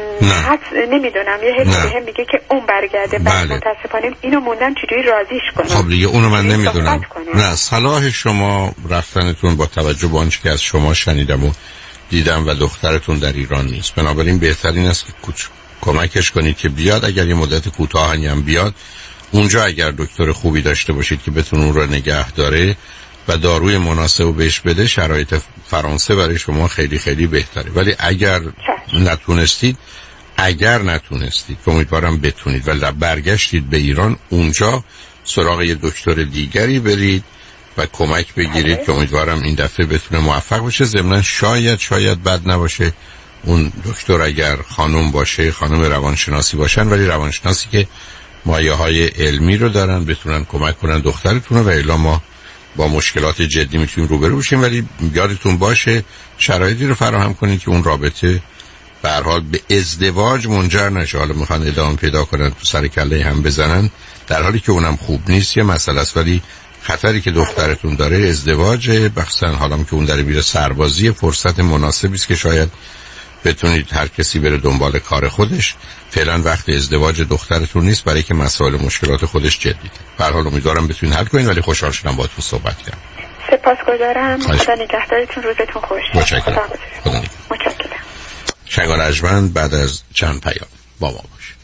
حد نمیدونم، یه حسی بهم میگه که اون برگرده. بله. متاسفانه اینو موندم چجوری راضیش کنم. خب دیگه اونو من نمیدونم. نه، صلاح شما رفتنتون با توجه به آنچه که از شما شنیدم و دیدم و دخترتون در ایران نیست. بنابراین بهترین است که کوچ کمکش کنید که بیاد. اگر یه مدت کوتاهی هم بیاد اونجا، اگر دکتر خوبی داشته باشید که بتونه اون رو نگه داره و داروی مناسب بهش بده، شرایط فرانسه برای شما خیلی خیلی بهتره. ولی اگر نتونستید اگر نتونستید که امیدوارم بتونید و برگشتید به ایران، اونجا سراغ یه دکتر دیگری برید و کمک بگیرید که امیدوارم این دفعه بتونه موفق بشه. ضمن شاید شاید بد نباشه اون دکتر اگر خانم باشه، خانم روانشناسی باشن، ولی روانشناسی که مایه های علمی رو دارن، بتونن کمک کنن دخترتون و الا ما با مشکلات جدی میتونیم روبرو بشیم. ولی یادتون باشه شرایطی رو فراهم کنید که اون رابطه به هر حال به ازدواج منجر نشه. حالا میخوان ادامه پیدا کنن تو سر کله هم بزنن، در حالی که اونم خوب نیست، یه مسئله است. ولی خطری که دخترتون داره ازدواج، بخصوصا حالا که اون داره میره سربازی، فرصت مناسبی است که شاید بتونید هر کسی بره دنبال کار خودش. فعلا وقت ازدواج دخترتون نیست، برای که مسائل مشکلات خودش جدیه. به هر حال امیدوارم بتونید حل کنید، ولی خوشحال شدم باهاتون صحبت کردم. سپاسگزارم. خدا نگهدارتون، روزتون خوش. متشکرم. خدا متشکرم. شنگان رجمند بعد از چند پیام با ما باش.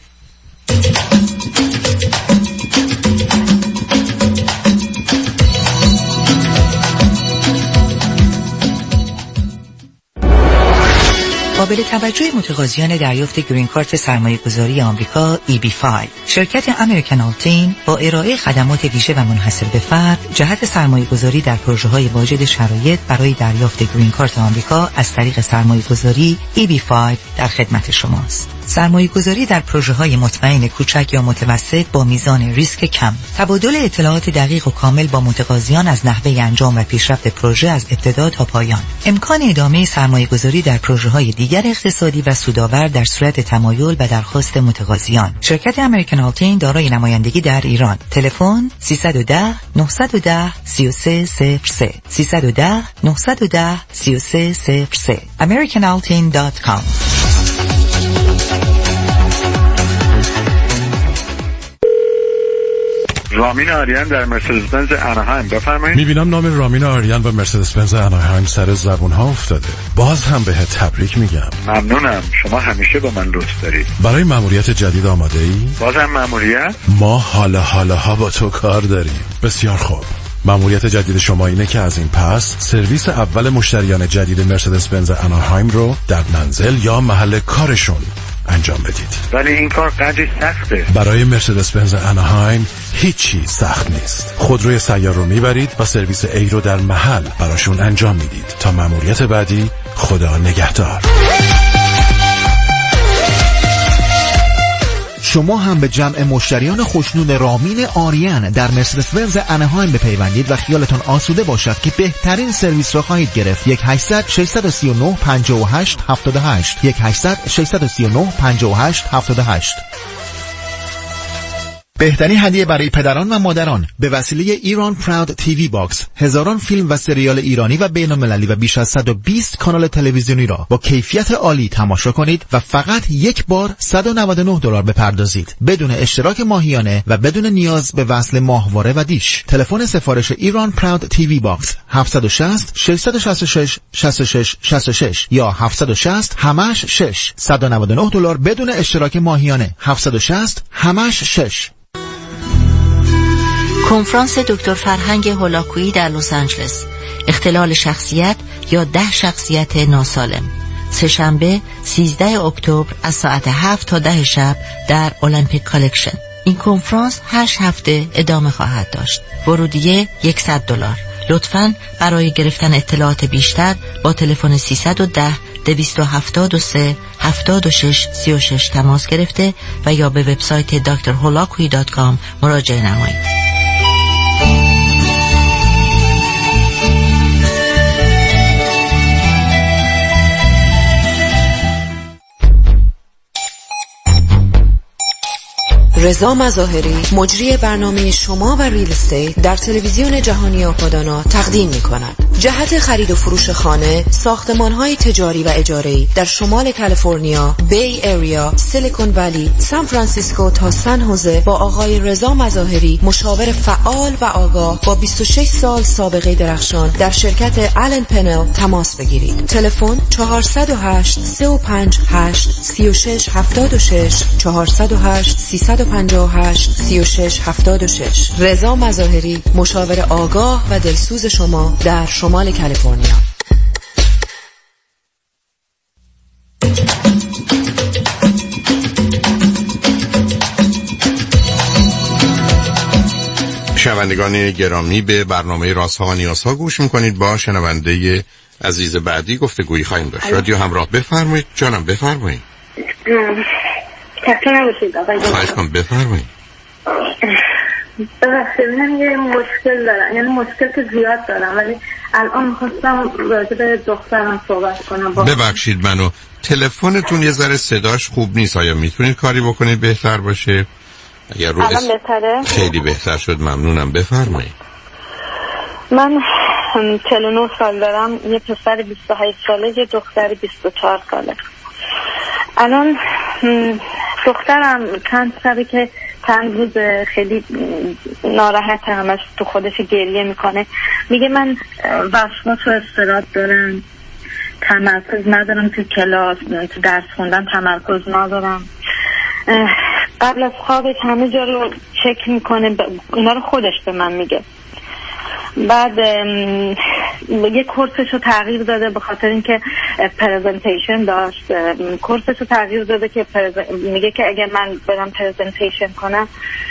قابل توجه متقاضیان دریافت گرین کارت سرمایه‌گذاری آمریکا ای بی پنج، شرکت امریکن آلتین با ارائه خدمات ویژه و منحصر به فرد جهت سرمایه‌گذاری در پروژه‌های واجد شرایط برای دریافت گرین کارت آمریکا از طریق سرمایه‌گذاری ای بی پنج در خدمت شماست. سرمایه‌گذاری در پروژه‌های مطمئن کوچک یا متوسط با میزان ریسک کم، تبادل اطلاعات دقیق و کامل با متقاضیان از نحوه انجام و پیشرفت پروژه از ابتدا تا پایان، امکان ادامه سرمایه‌گذاری در پروژه‌های دیگر اقتصادی و سودآور در صورت تمایل و درخواست متقاضیان. شرکت امریکن آلتین دارای نمایندگی در ایران. تلفن سیصد و ده نهصد و ده سی و سه صفر سه سیصد و ده نهصد و ده سی و سه صفر سه امریکن آلتین دات کام. رامین آریان در مرسدس بنز اناهایم، بفرمایید. میبینم نام رامین آریان و مرسدس بنز اناهایم سر زبون ها افتاده. باز هم بهت تبریک میگم. ممنونم، شما همیشه با من لطف دارید. برای مأموریت جدید آماده ای؟ بازم مأموریت؟ ما حالا حالا ها با تو کار داریم. بسیار خوب. مأموریت جدید شما اینه که از این پس سرویس اول مشتریان جدید مرسدس بنز اناهایم رو در منزل یا محل کارشون انجام بدید. ولی این کار قدری سخته. برای مرسدس بنز اناهایم هیچی سخت نیست. خودروی سیار رو میبرید و سرویس ای رو در محل براشون انجام میدید. تا مأموریت بعدی، خدا نگهدار. شما هم به جمع مشتریان خوشنود رامین آریان در مرسدس بنز اناهایم بپیوندید و خیالتان آسوده باشد که بهترین سرویس را خواهید گرفت. یک هشتصد ششصد و سی و نه پنجاه و هشت هفتاد و هشت یک هشتصد ششصد و سی و نه پنجاه و هشت هفتاد و هشت. بهترین هدیه برای پدران و مادران به وسیله ایران پراود تیوی باکس، هزاران فیلم و سریال ایرانی و بین‌المللی و بیش از صد و بیست کانال تلویزیونی را با کیفیت عالی تماشا کنید و فقط یک بار صد و نود و نه دلار بپردازید، بدون اشتراک ماهیانه و بدون نیاز به وصل ماهواره و دیش. تلفن سفارش ایران پراود تیوی باکس هفت شش صفر شش شش شش شش شش شش شش یا هفت شش صفر همش شش صد و نود و نه دلار بدون اشتراک ماهیانه. هفت شش صفر همش شش. کنفرانس دکتر فرهنگ هولاکویی در لس آنجلس، اختلال شخصیت یا ده شخصیت ناسالم، سه‌شنبه سیزده اکتبر از ساعت هفت تا ده شب در المپیک کالکشن. این کنفرانس هشت هفته ادامه خواهد داشت. ورودیه صد دلار. لطفاً برای گرفتن اطلاعات بیشتر با تلفن سیصد و ده دویست و هفتاد و سه هفتاد و شش سی و شش تماس گرفته و یا به وبسایت دکتر هولاکویی دات کام مراجعه نمایید. رضا مظاهری، مجری برنامه شما و ریل استیت در تلویزیون جهانی آپادانا تقدیم می‌کند. جهت خرید و فروش خانه، ساختمان‌های تجاری و اجاره‌ای در شمال کالیفرنیا، بی ایریا، سیلیکون ولی، سان فرانسیسکو تا سن هوزه با آقای رضا مظاهری، مشاور فعال و آگاه با بیست و شش سال سابقه درخشان در شرکت آلن پنل تماس بگیرید. تلفن چهارصد و هشت سه و پنج هشت سی و شش هفتاد و شش چهارصد و هشت سیصد و پنجاه و هشت سی و شش هفتاد و شش. رضا مظاهری، مشاور آگاه و دلسوز شما در شمال کالیفرنیا. شنوندگان گرامی، به برنامه رازها و نیازها گوش میکنید. با شنونده عزیز بعدی گفتگویی خواهیم داشت. رادیو همراه، بفرمایید جانم، بفرمایید. خسته نباشید آقای دکتر. خواهش کنم بفرمایید. ببخشید من یه مشکل دارم، یعنی مشکل که زیاد دارم، ولی الان می‌خواستم راجع به دخترم صحبت کنم. ببخشید منو تلفنتون یه ذره صداش خوب نیست، آیا میتونید کاری بکنید بهتر باشه؟ اگر رو الان بهتره؟ خیلی بهتر شد، ممنونم، بفرمایید. من چهل و نه سال دارم، یه پسر بیست و هشت ساله، یه دختر بیست و چهار ساله. الان دخترم چند ساله که چند روز خیلی ناراحت، همش تو خودش گریه میکنه، میگه من وسواس و اضطراب دارم، تمرکز ندارم تو کلاس، تو درس خوندن تمرکز ندارم. قبل از خوابش همه جا رو چک میکنه، اینا رو خودش به من میگه. بعد یه کورسش رو تغییر داده به خاطر اینکه پرزنتیشن داشت، کورسش رو تغییر داده که میگه که اگه من برم پرزنتیشن کنم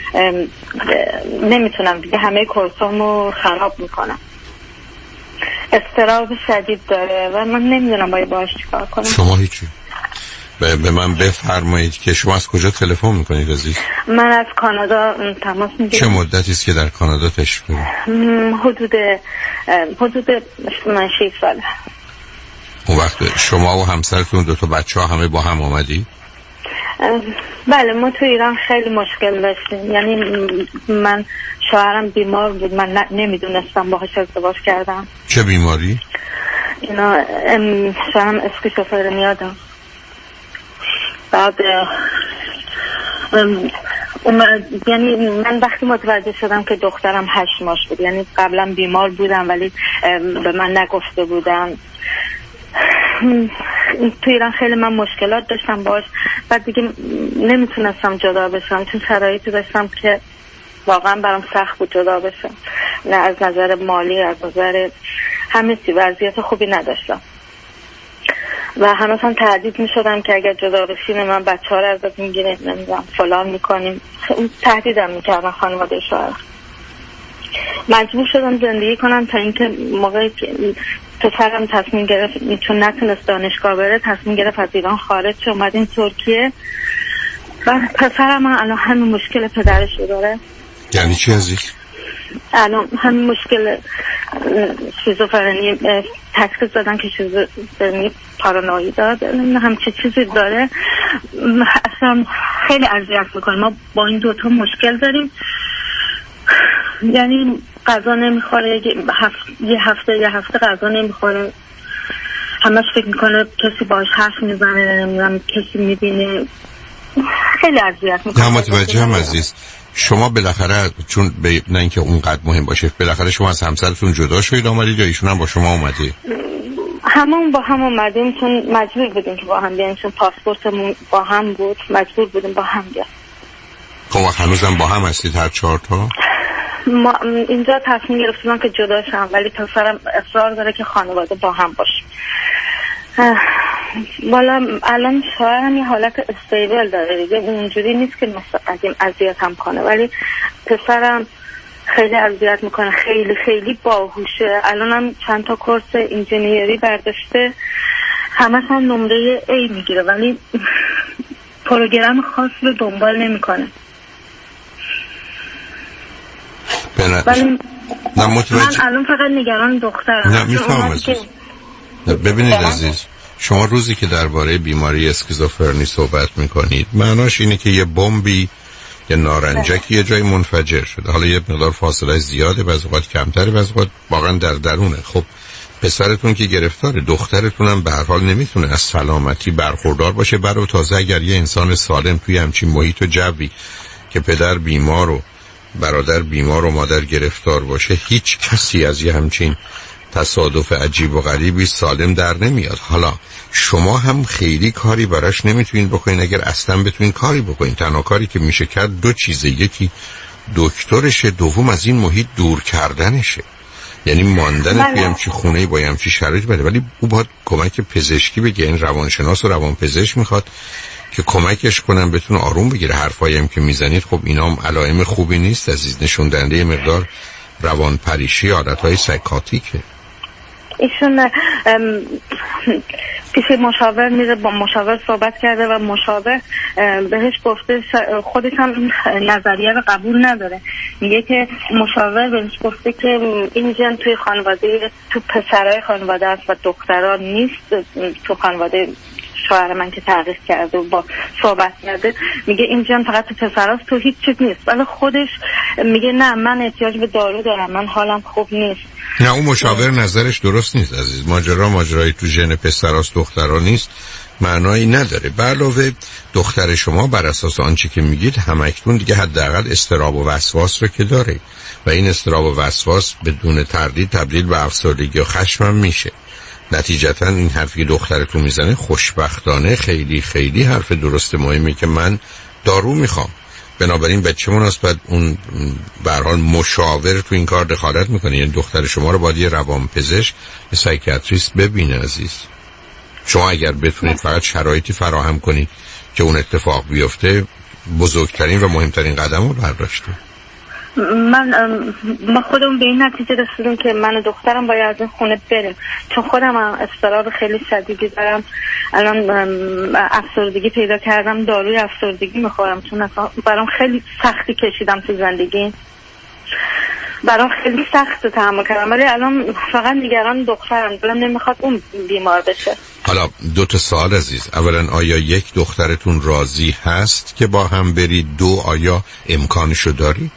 نمیتونم دیگه، همه کورسامو خراب میکنم. اضطراب شدید داره و من نمیدونم باید باهاش چیکار کنم. شما هیچی به من بفرمایید که شما از کجا تلفن میکنید عزیز؟ من از کانادا تماس میگیرم. چه مدتی است که در کانادا تشریف دارید؟ حدود حدود شش ساله. اون وقت شما و همسرتون دو تا بچه ها همه با هم آمدی؟ بله، ما تو ایران خیلی مشکل داشتیم، یعنی من شوهرم بیمار بود، من نمیدونستم باهاش ازدواج کردم. چه بیماری؟ اینا شوهرم اسکیزوفرنیا داشت. بعد یعنی من وقتی متوجه شدم که دخترم هشت ماش بود، یعنی قبلا بیمار بودم ولی به من نگفته بودم. تو ایران خیلی من مشکلات داشتم باش، بعد دیگه نمیتونستم جدا بشم، چون شرایطی داشتم که واقعا برام سخت بود جدا بشم، نه از نظر مالی، از نظر همه چی وضعیت خوبی نداشتم و همه هم تهدید می شدم که اگر جدا بشیم من بچه ها رو ازت میگیریم، نمیدونم فلان میکنیم، تهدیدم میکردن خانواده شوهر. مجبور شدم زندگی کنم تا اینکه موقعی که پسرم تصمیم گرفت، چون نتونست دانشگاه بره، تصمیم گرفت از ایران خارج شه، اومدیم ترکیه و پسرم الان همین مشکل پدرش رو داره. یعنی چی عزیز؟ الان همین مشکل شیزوفرنی تشخیص دادن که شیزوفرنی پارانویی داد، همچه چیزی داره. اصلا خیلی اذیت میکنه. ما با این دوتا مشکل داریم، یعنی غذا نمیخوره، یه هفته یه هفته غذا نمیخوره، همش فکر میکنه کسی باش حرف میزنه، نمیدونم کسی میبینه، خیلی اذیت میکنه. نه متوجه هم عزیز، شما بالاخره چون ب... نه اینکه اونقدر مهم باشه، بالاخره شما از همسرتون جدا شدید آمدید یا ایشون هم با شما اومدید؟ همون با هم اومدیم، چون مجبور بودیم که با هم بیایم، چون پاسپورتمون با هم بود، مجبور بودیم با هم بیایم. خب هنوزم با هم هستید هر چهار تا؟ ما اینجا تصمیم گرفتیم که جدا شم، ولی پسرم اصرار داره که خانواده با هم باشه. والا الان شوهرم یه حالت استیبل داره دیگه، اونجوری نیست که مثلا اذیت هم کنه، ولی پسرم خیلی اذیت میکنه، خیلی خیلی باهوشه. الان هم چند تا کورس انجینیری برداشته، همه هم نمره A میگیره، ولی پروگرام خاص رو دنبال نمیکنه. ولی نه متوجه، من الان فقط نگران دخترم. نه میفهم عزیز. ببینید عزیز، شما روزی که درباره بیماری اسکیزوفرنی صحبت میکنید، معناش اینه که یه بمبی، یه نارنجکی یه جای منفجر شده. حالا یه مقدار فاصله زیاده، بعضی وقت کمتره، بعضی وقت واقعا در درونه. خب پسرتون که گرفتاره، دخترتون هم به هر حال نمیتونه از سلامتی برخوردار باشه. برای تازه اگر یه انسان سالم توی همچین محیط و جوی که پدر بیمار و برادر بیمار و مادر گرفتار باشه، هیچ کسی از یه همچین تصادف عجیب و غریبی سالم در نمیاد. حالا شما هم خیلی کاری براش نمیتونین بکنین، اگر اصلا بتونین کاری بکنین. تنها کاری که میشه کرد دو چیزه، یکی دکترشه، دوم از این محیط دور کردنشه، یعنی ماندن توی همچی خونه با همچی شرایط بده. ولی او باید کمک پزشکی بگه، این روانشناس و روانپزشک میخواد که کمکش کنن بتونه آروم بگیره. حرفایی هم که میزنید خب اینا هم علائم خوبی نیست عزیز، نشون دهنده مقدار روان پریشی، عادتهای سایکاتیکه. ایشون پیش مشاور میره، با مشاور صحبت کرده و مشاور بهش گفته، خودش هم نظریه رو قبول نداره، میگه که مشاور بهش گفته که این جن توی خانواده، تو پسرای خانواده است و دختران نیست. تو خانواده شوهر من که تحقیق کرده و با صحبت کرده میگه این جن فقط تو پسراست، تو هیچ چیز نیست. ولی خودش میگه نه، من احتیاج به دارو دارم، من حالم خوب نیست. نه، اون مشاور نظرش درست نیست عزیز. ماجرا ماجرای تو ژن پسراست دخترا نیست معنایی نداره. به علاوه دختر شما بر اساس آنچه که میگید همکنون دیگه حداقل اضطراب و وسواس رو که داره و این اضطراب و وسواس بدون تردید تبدیل به افسردگی و خشم هم میشه. نتیجتا این حرفی دخترتون میزنه خوشبختانه خیلی خیلی حرف درست مهمی که من دارو میخوام. بنابراین به چه مناسبت اون به هر حال مشاور تو این کار دخالت میکنه؟ یعنی دختر شما رو باید یه روانپزشک، یه سایکیاتریست ببینه عزیز. شما اگر بتونید فقط شرایطی فراهم کنید که اون اتفاق بیفته، بزرگترین و مهمترین قدم رو برداشته. من ما خودمون به این نتیجه رسیدیم که من و دخترم باید از این خونه بریم، چون خودم هم اضطراب خیلی شدیدی دارم. الان افسردگی پیدا کردم، داروی افسردگی میخورم، چون برام خیلی سختی کشیدم تو زندگی، برام خیلی سخت تحمل کردم. ولی الان فقط نگران دخترم، دلم نمیخواد اون بیمار بشه. حالا دو تا سوال عزیز. اولا آیا یک دخترتون راضی هست که با هم برید؟ دو آیا امکانشو داری؟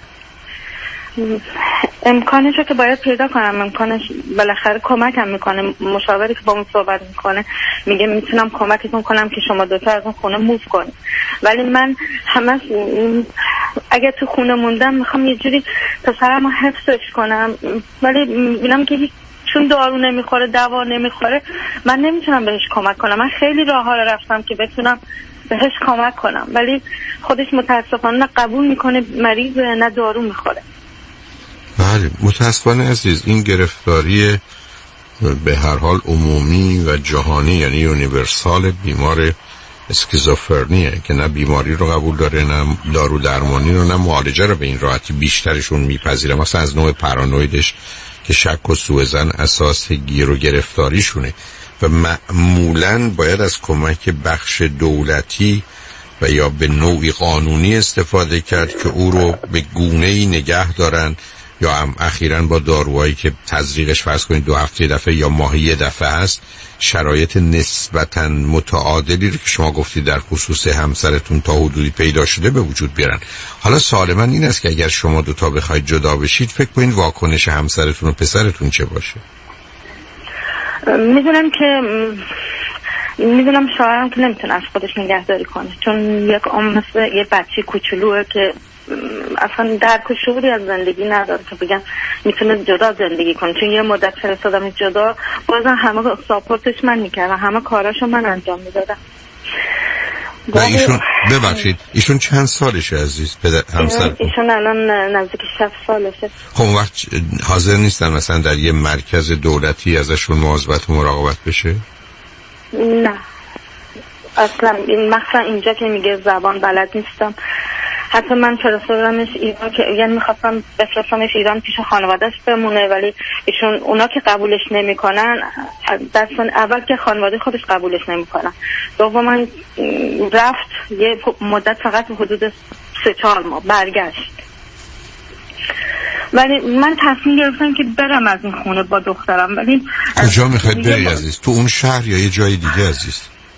امکانش رو که باید پیدا کنم. امکانش بالاخره کمکم میکنه. مشاوری که با من صحبت میکنه میگه میتونم کمکتون کنم که شما دوتا از اون خونه موو کنید. ولی من همه اگه تو خونه موندم میخوام یه جوری پسرم رو حفظش کنم، ولی میبینم که چون دارو نمیخوره، دوا نمیخوره، من نمیتونم بهش کمک کنم. من خیلی راه ها رو رفتم که بتونم بهش کمک کنم، ولی خودش متاسفانه نه قبول میکنه مریض، نه دارو میخوره. بله متاسفانه عزیز، این گرفتاری به هر حال عمومی و جهانی، یعنی یونیورسال بیمار اسکیزوفرنیه که نه بیماری رو قبول داره، نه دارو درمانی رو، نه معالجه رو به این راحتی بیشترشون میپذیره. مثلا از نوع پارانویدش که شک و سوءظن اساس گیر و گرفتاریشونه و معمولاً باید از کمک بخش دولتی و یا به نوعی قانونی استفاده کرد که او رو به گونه‌ای نگه دارن، یا هم اخیراً با داروهایی که تزریقش فرض کنید دو هفته دفعه یا ماهی یه دفعه هست، شرایط نسبتاً متعادلی رو که شما گفتید در خصوص همسرتون تا حدودی پیدا شده به وجود بیارن. حالا سوال من این است که اگر شما دوتا بخواید جدا بشید، فکر کنید واکنش همسرتون و پسرتون چه باشه؟ میدونم که میدونم شوهرم که نمیتونه از خودش نگهداری کنه، چون یک عمر مثل یه بچه کوچولوئه که اصلا درک و شعوری از زندگی نداره که بگم میتونه جدا زندگی کنه. چون یه مدت فرستادم جدا، بازم همه ساپورتش من میکردم، همه کاراشو من انجام میدادم. و ایشون ببخشید ایشون چند سالشه عزیز پدر همسر؟ ایشون الان نزدیک شصت سالشه. خب اون وقت حاضر نیستن مثلا در یه مرکز دولتی ازشون مواظبت و مراقبت بشه؟ نه اصلا. این مثلا اینجا که میگه زبان بلد نیستم، حتی من فرستادمش ایران که یعنی میخواستم بفرستمش ایران پیش خانوادهش بمونه، ولی ایشون اونا که قبولش نمیکنن، دستان اول که خانواده خودش قبولش نمیکنن، دوما رفت یه مدت فقط حدود سه چهار ماه برگشت. ولی من تصمیم گرفتم که برم از این خونه با دخترم. ولی کجا میخواید بری عزیز؟ تو اون شهر یا یه جای دیگه عزیز؟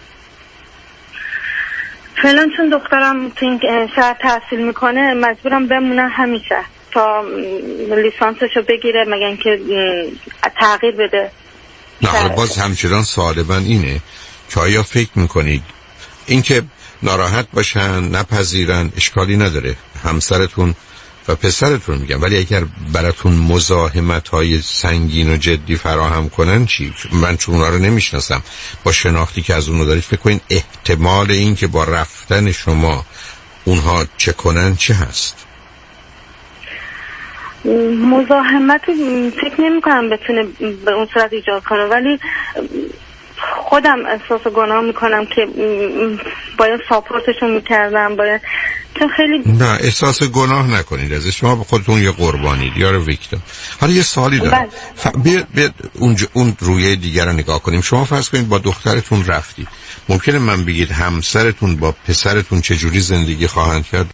فعلا چون دخترم تو این شهر تحصیل میکنه مجبورم بمونم همین شهر تا لیسانسشو بگیره، مگر اینکه تغییر بده. نه باز همچنان سوال من اینه که آیا فکر میکنید اینکه ناراحت باشن نپذیرن اشکالی نداره، همسرتون و پسرتون میگم، ولی اگر براتون مزاحمت های سنگین و جدی فراهم کنن چی؟ من چون اونا رو نمیشناسم، با شناختی که از اونو دارید فکر کنین احتمال این که با رفتن شما اونها چه کنن چه هست؟ مزاحمت فکر نمی کنم بتونه به اون صورت ایجاد کنه، ولی خودم احساس گناه میکنم که باید ساپورتشون میکردم، باید چون خیلی نه احساس گناه نکنید، از شما به خودتون یه قربانید یا ویکتیم. حالا یه سوالی دارم، ف... بیاد بیاد اون اون رویه دیگر رو نگاه کنیم. شما فرض کنید با دخترتون رفتی، ممکنه من بگید همسرتون با پسرتون چجوری زندگی خواهند کرد؟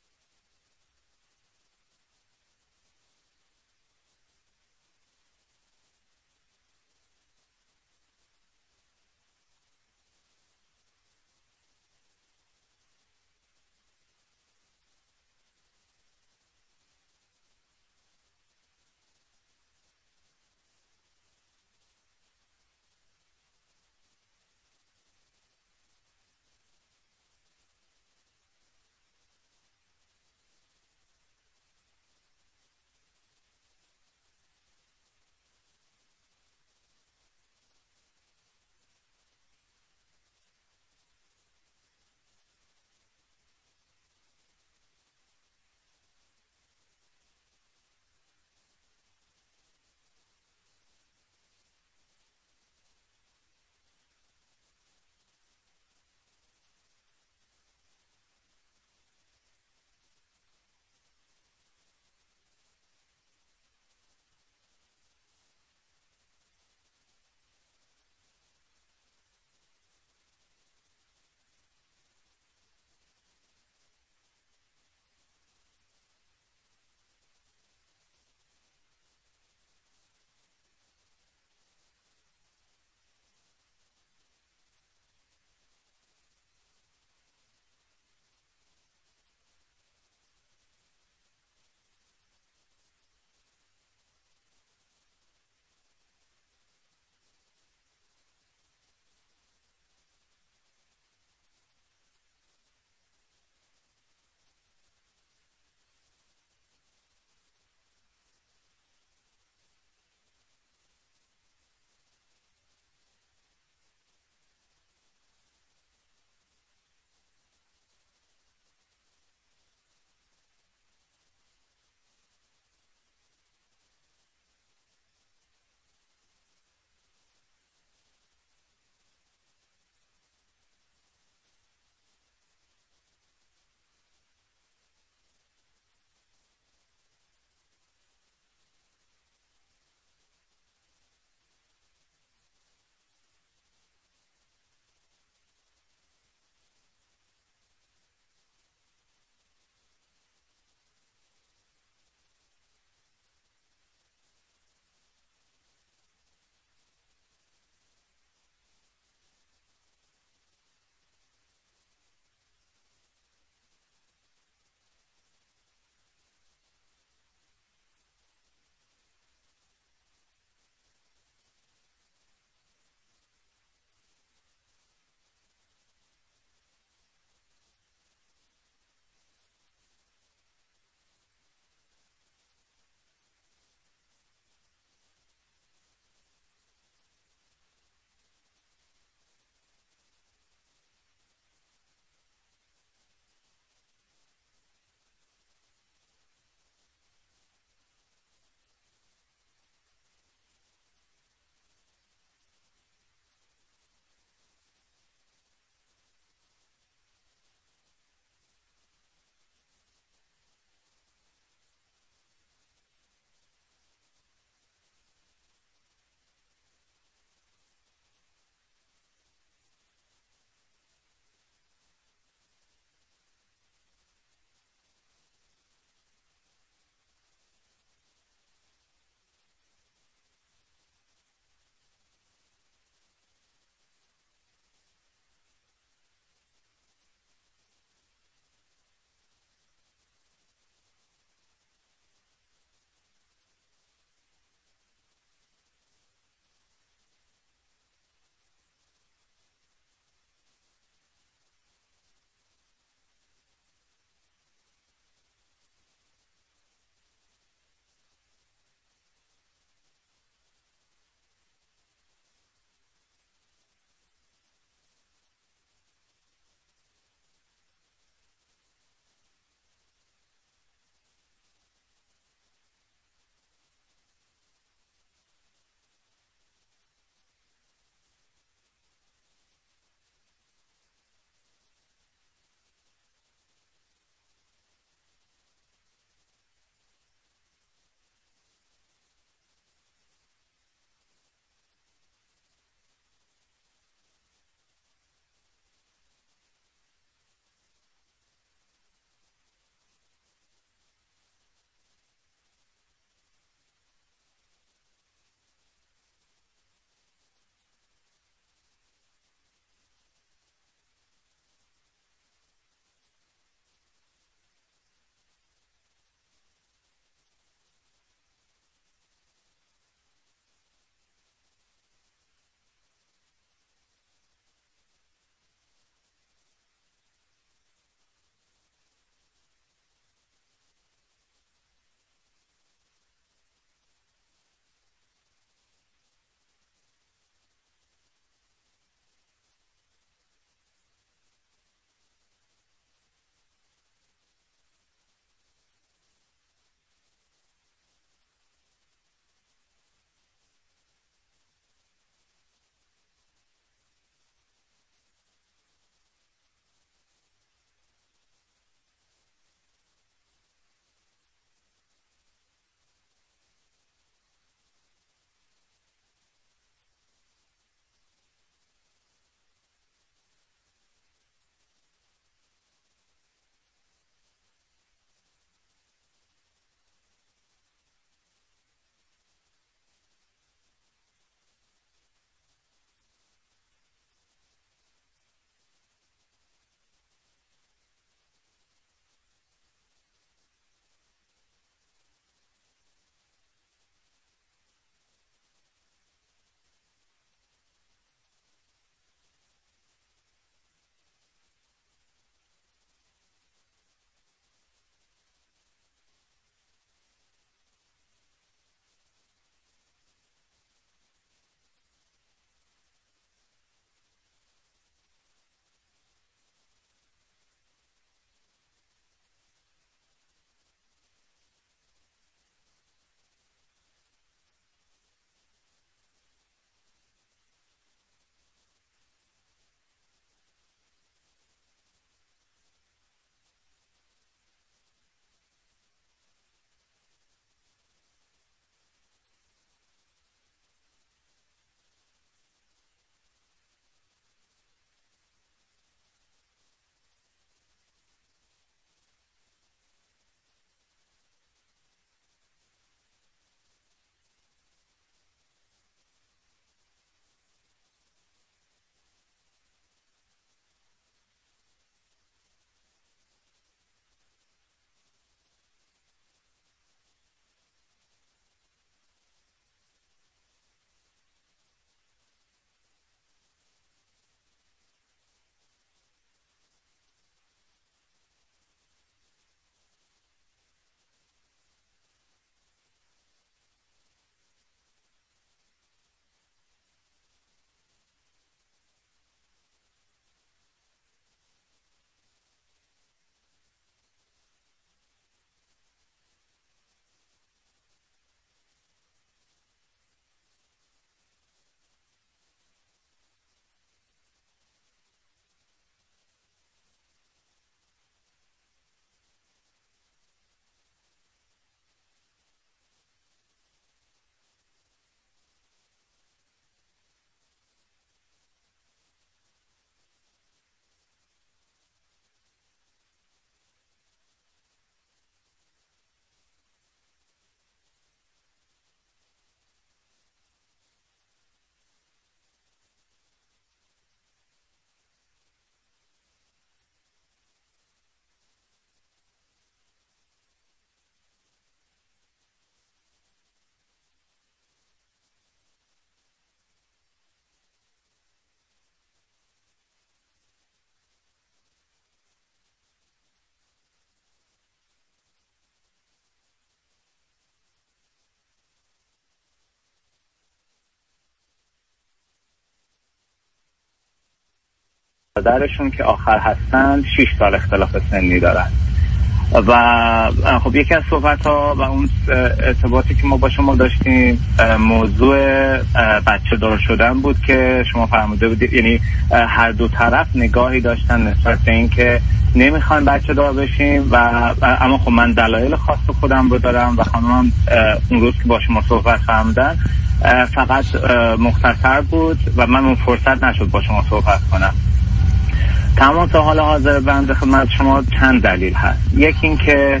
برادرشون که آخر هستن شش سال اختلاف سنی دارن و خب یکی از صحبت ها و اون ارتباطی که ما با شما داشتیم موضوع بچه دار شدن بود که شما فرموده بودید، یعنی هر دو طرف نگاهی داشتن نسبت به این که نمیخوایم بچه دار بشیم و اما خب من دلایل خاص خودم رو دارم و خانمم اون روز که با شما صحبت فرمودن فقط مختصر بود و من اون فرصت نشد با شما صحبت کنم. تمام تا حال حاضر بنده خدمت شما چند دلیل هست. یکی این که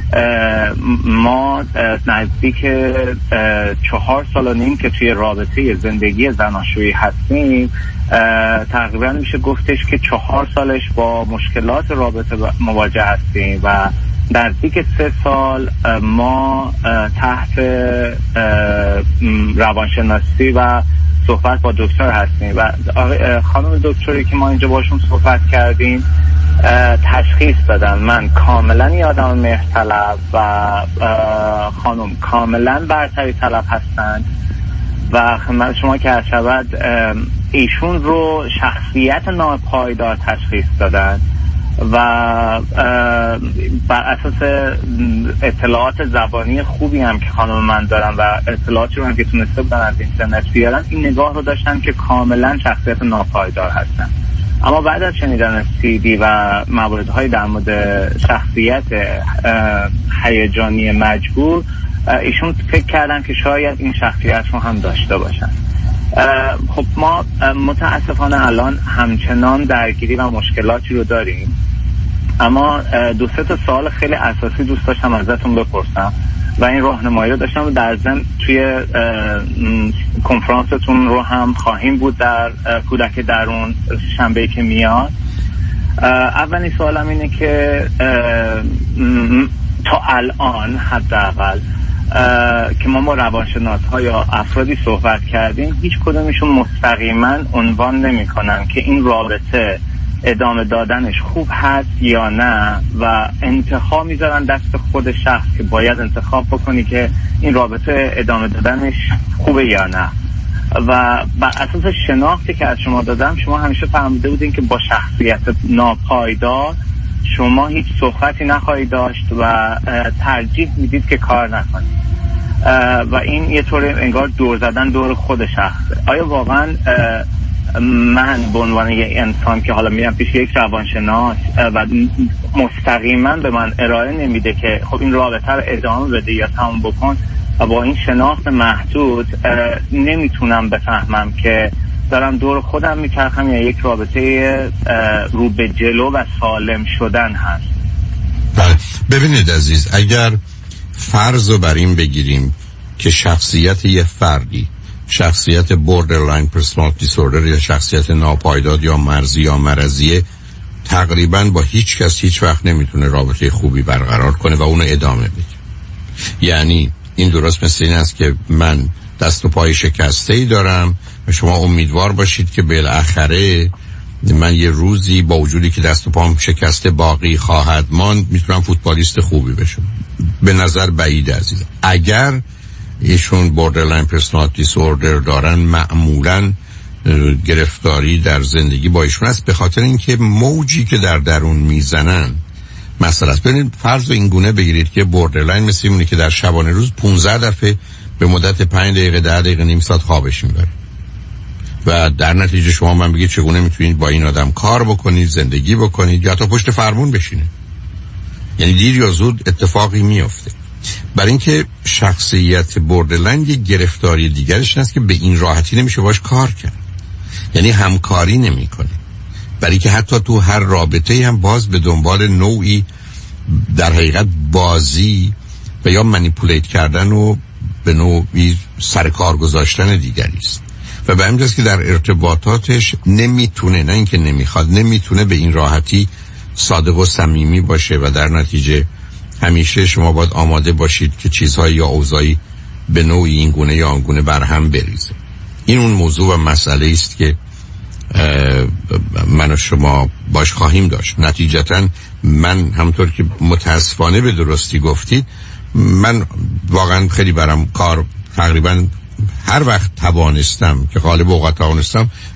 ما نزدیک چهار سال و نیم که توی رابطه زندگی زناشویی هستیم، تقریبا میشه گفتش که چهار سالش با مشکلات رابطه مواجه هستیم و نزدیک سه سال ما تحت روانشناسی و صحبت با دکتر هستیم و خانم دکتری که ما اینجا باشون صحبت کردیم تشخیص دادن من کاملا یه آدم مهرطلب و خانم کاملا برتری طلب هستند و خدمت شما که هر شود ایشون رو شخصیت ناپایدار تشخیص دادن و بر اساس اطلاعات زبانی خوبی هم که خانم من دارن و اطلاعاتی رو هم که تونسته بودن از اینترنت بیارن، این نگاه رو داشتن که کاملا شخصیت ناپایدار هستن. اما بعد از شنیدن سی دی و مواردهای در مورد شخصیت هیجانی مجبور، ایشون فکر کردن که شاید این شخصیت رو هم داشته باشن. خب ما متاسفانه الان همچنان درگیری و مشکلاتی رو داریم، اما دو سه تا سوال خیلی اساسی دوست داشتم ازتون بپرسم و این راهنمایی رو داشتم در ضمن توی کنفرانستون رو هم خواهیم بود در کودک درون شنبه‌ای که میاد. اولین سوالم اینه که تا الان حداقل که ما با روانشناس‌ها یا افرادی صحبت کردیم، هیچ کدومشون مستقیما عنوان نمی‌کنن که این رابطه ادامه دادنش خوب هست یا نه و انتخاب میذارن دست خود شخص که باید انتخاب بکنی که این رابطه ادامه دادنش خوبه یا نه. و بر اساس شناختی که از شما دادم، شما همیشه فهمیده بودین که با شخصیت ناپایدار شما هیچ صحبتی نخواهید داشت و ترجیح میدید که کار نکنید و این یه طور انگار دور زدن دور خود شخصه. آیا واقعا من به عنوان یه انسان که حالا میرم پیش یک روانشناس و مستقیما به من ارائه نمیده که خب این رابطه رو ادامه بده یا تمام بکن و با این شناخت محدود نمیتونم بفهمم که دارم دور خودم میچرخم یا یک رابطه رو به جلو و سالم شدن هست؟ بله ببینید عزیز، اگر فرض رو بر این بگیریم که شخصیت یه فردی شخصیت borderline personality disorder یا شخصیت ناپایدار یا مرزی یا مرضیه، تقریبا با هیچ کس هیچ وقت نمیتونه رابطه خوبی برقرار کنه و اونو ادامه بده. یعنی این درست مثل این است که من دست و پای شکسته‌ای دارم و شما امیدوار باشید که بالاخره من یه روزی با وجودی که دست و پام شکسته باقی خواهد ماند میتونم فوتبالیست خوبی بشم. به نظر بعید عزیزم. اگر ایشون borderline personality disorder دارن، معمولاً گرفتاری در زندگی با ایشون است به خاطر اینکه موجی که در درون میزنن مثلا است. ببینید فرض رو این گونه بگیرید که borderline مثل اینه که در شبانه روز پانزده دفعه به مدت پنج دقیقه ده دقیقه نیم ساعت خوابش میبره و در نتیجه شما من بگید چگونه میتونید با این آدم کار بکنید، زندگی بکنید یا تا پشت فرمون بشینید. یعنی دیر یا زود اتفاقی میفته. برای اینکه شخصیت بوردرلاین یه گرفتاری دیگرش هست که به این راحتی نمیشه باش کار کرد، یعنی همکاری نمیکنه. برای که حتی تو هر رابطه هم باز به دنبال نوعی در حقیقت بازی و یا منیپولیت کردن و به نوعی سرکار گذاشتن دیگری است و به همین جاست که در ارتباطاتش نمیتونه، نه اینکه نمیخواد، نمیتونه به این راحتی صادق و صمیمی باشه و در نتیجه همیشه شما باید آماده باشید که چیزهایی یا اوضاعی به نوعی این گونه یا آن گونه برهم بریزه. این اون موضوع و مسئله است که من و شما باش خواهیم داشت. نتیجتا من همطور که متاسفانه به درستی گفتید، من واقعا خیلی برام کار تقریبا هر وقت توانستم که غالب اوقات توانستم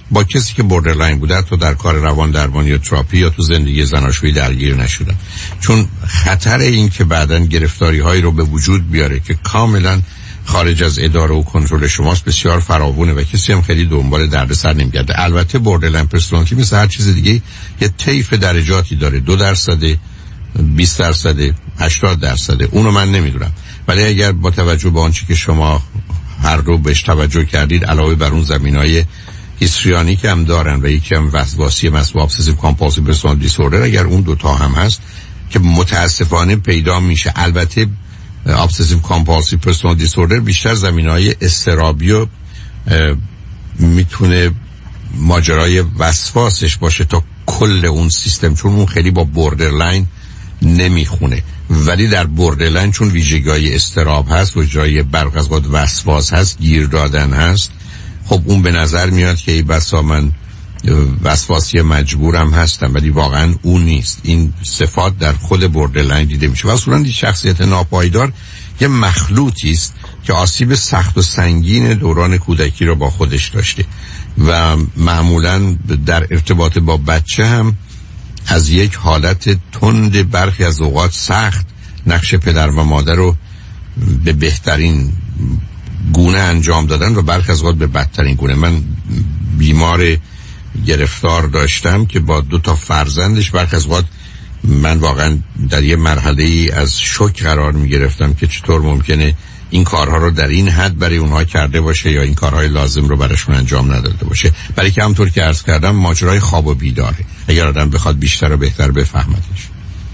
با کسی که بوردرلاین بوده تو در کار روان درمانی یا تراپی یا تو زندگی زناشویی درگیر نشدم، چون خطر این که بعداً گرفتاری هایی رو به وجود بیاره که کاملاً خارج از اداره و کنترل شماست بسیار فراوونه و کسی هم خیلی دنبال دردسر نمیگرده. البته بوردرلاین پرسونالیتی مثل هر چیز دیگه یه طیف درجاتی داره، دو درصد، بیست درصد، هشتاد درصد، اونو من نمیدونم. ولی اگر با توجه به آنچه که شما هر دو بهش توجه کردید، علاوه بر اون زمینهای هیستریانی که هم دارن و یکی هم وسواسی مثل ابسسیو کامپالسیو پرسونالیتی دیسوردر، اگر اون دوتا هم هست که متاسفانه پیدا میشه. البته ابسسیو کامپالسیو پرسونالیتی دیسوردر بیشتر زمینهای اضطرابی و میتونه ماجرای وسواسش باشه تا کل اون سیستم، چون اون خیلی با بوردرلاین نمیخونه. ولی در بوردرلاین چون ویژگی‌های اضطراب هست و جای برق از قد وسواس هست، گیر دادن هست، خب اون به نظر میاد که ای بسا من وسواسی مجبورم هستم، ولی واقعا اون نیست. این صفات در خود بوردرلاین دیده میشه و اصولا این شخصیت ناپایدار یه مخلوطی است که آسیب سخت و سنگین دوران کودکی رو با خودش داشته و معمولا در ارتباط با بچه هم از یک حالت تند برخی از اوقات سخت نقش پدر و مادر رو به بهترین گونه انجام دادن و برخی از اوقات به بدترین گونه. من بیمار گرفتار داشتم که با دو تا فرزندش برخی از اوقات من واقعا در یه مرحله ای از شوک قرار می گرفتم که چطور ممکنه این کارها رو در این حد برای اونها کرده باشه یا این کارهای لازم رو براشون انجام نداده باشه. برای که همطور که عرض کردم ماجرای خواب و بیداره، اگر آدم بخواد بیشتر و بهتر بفهمدش.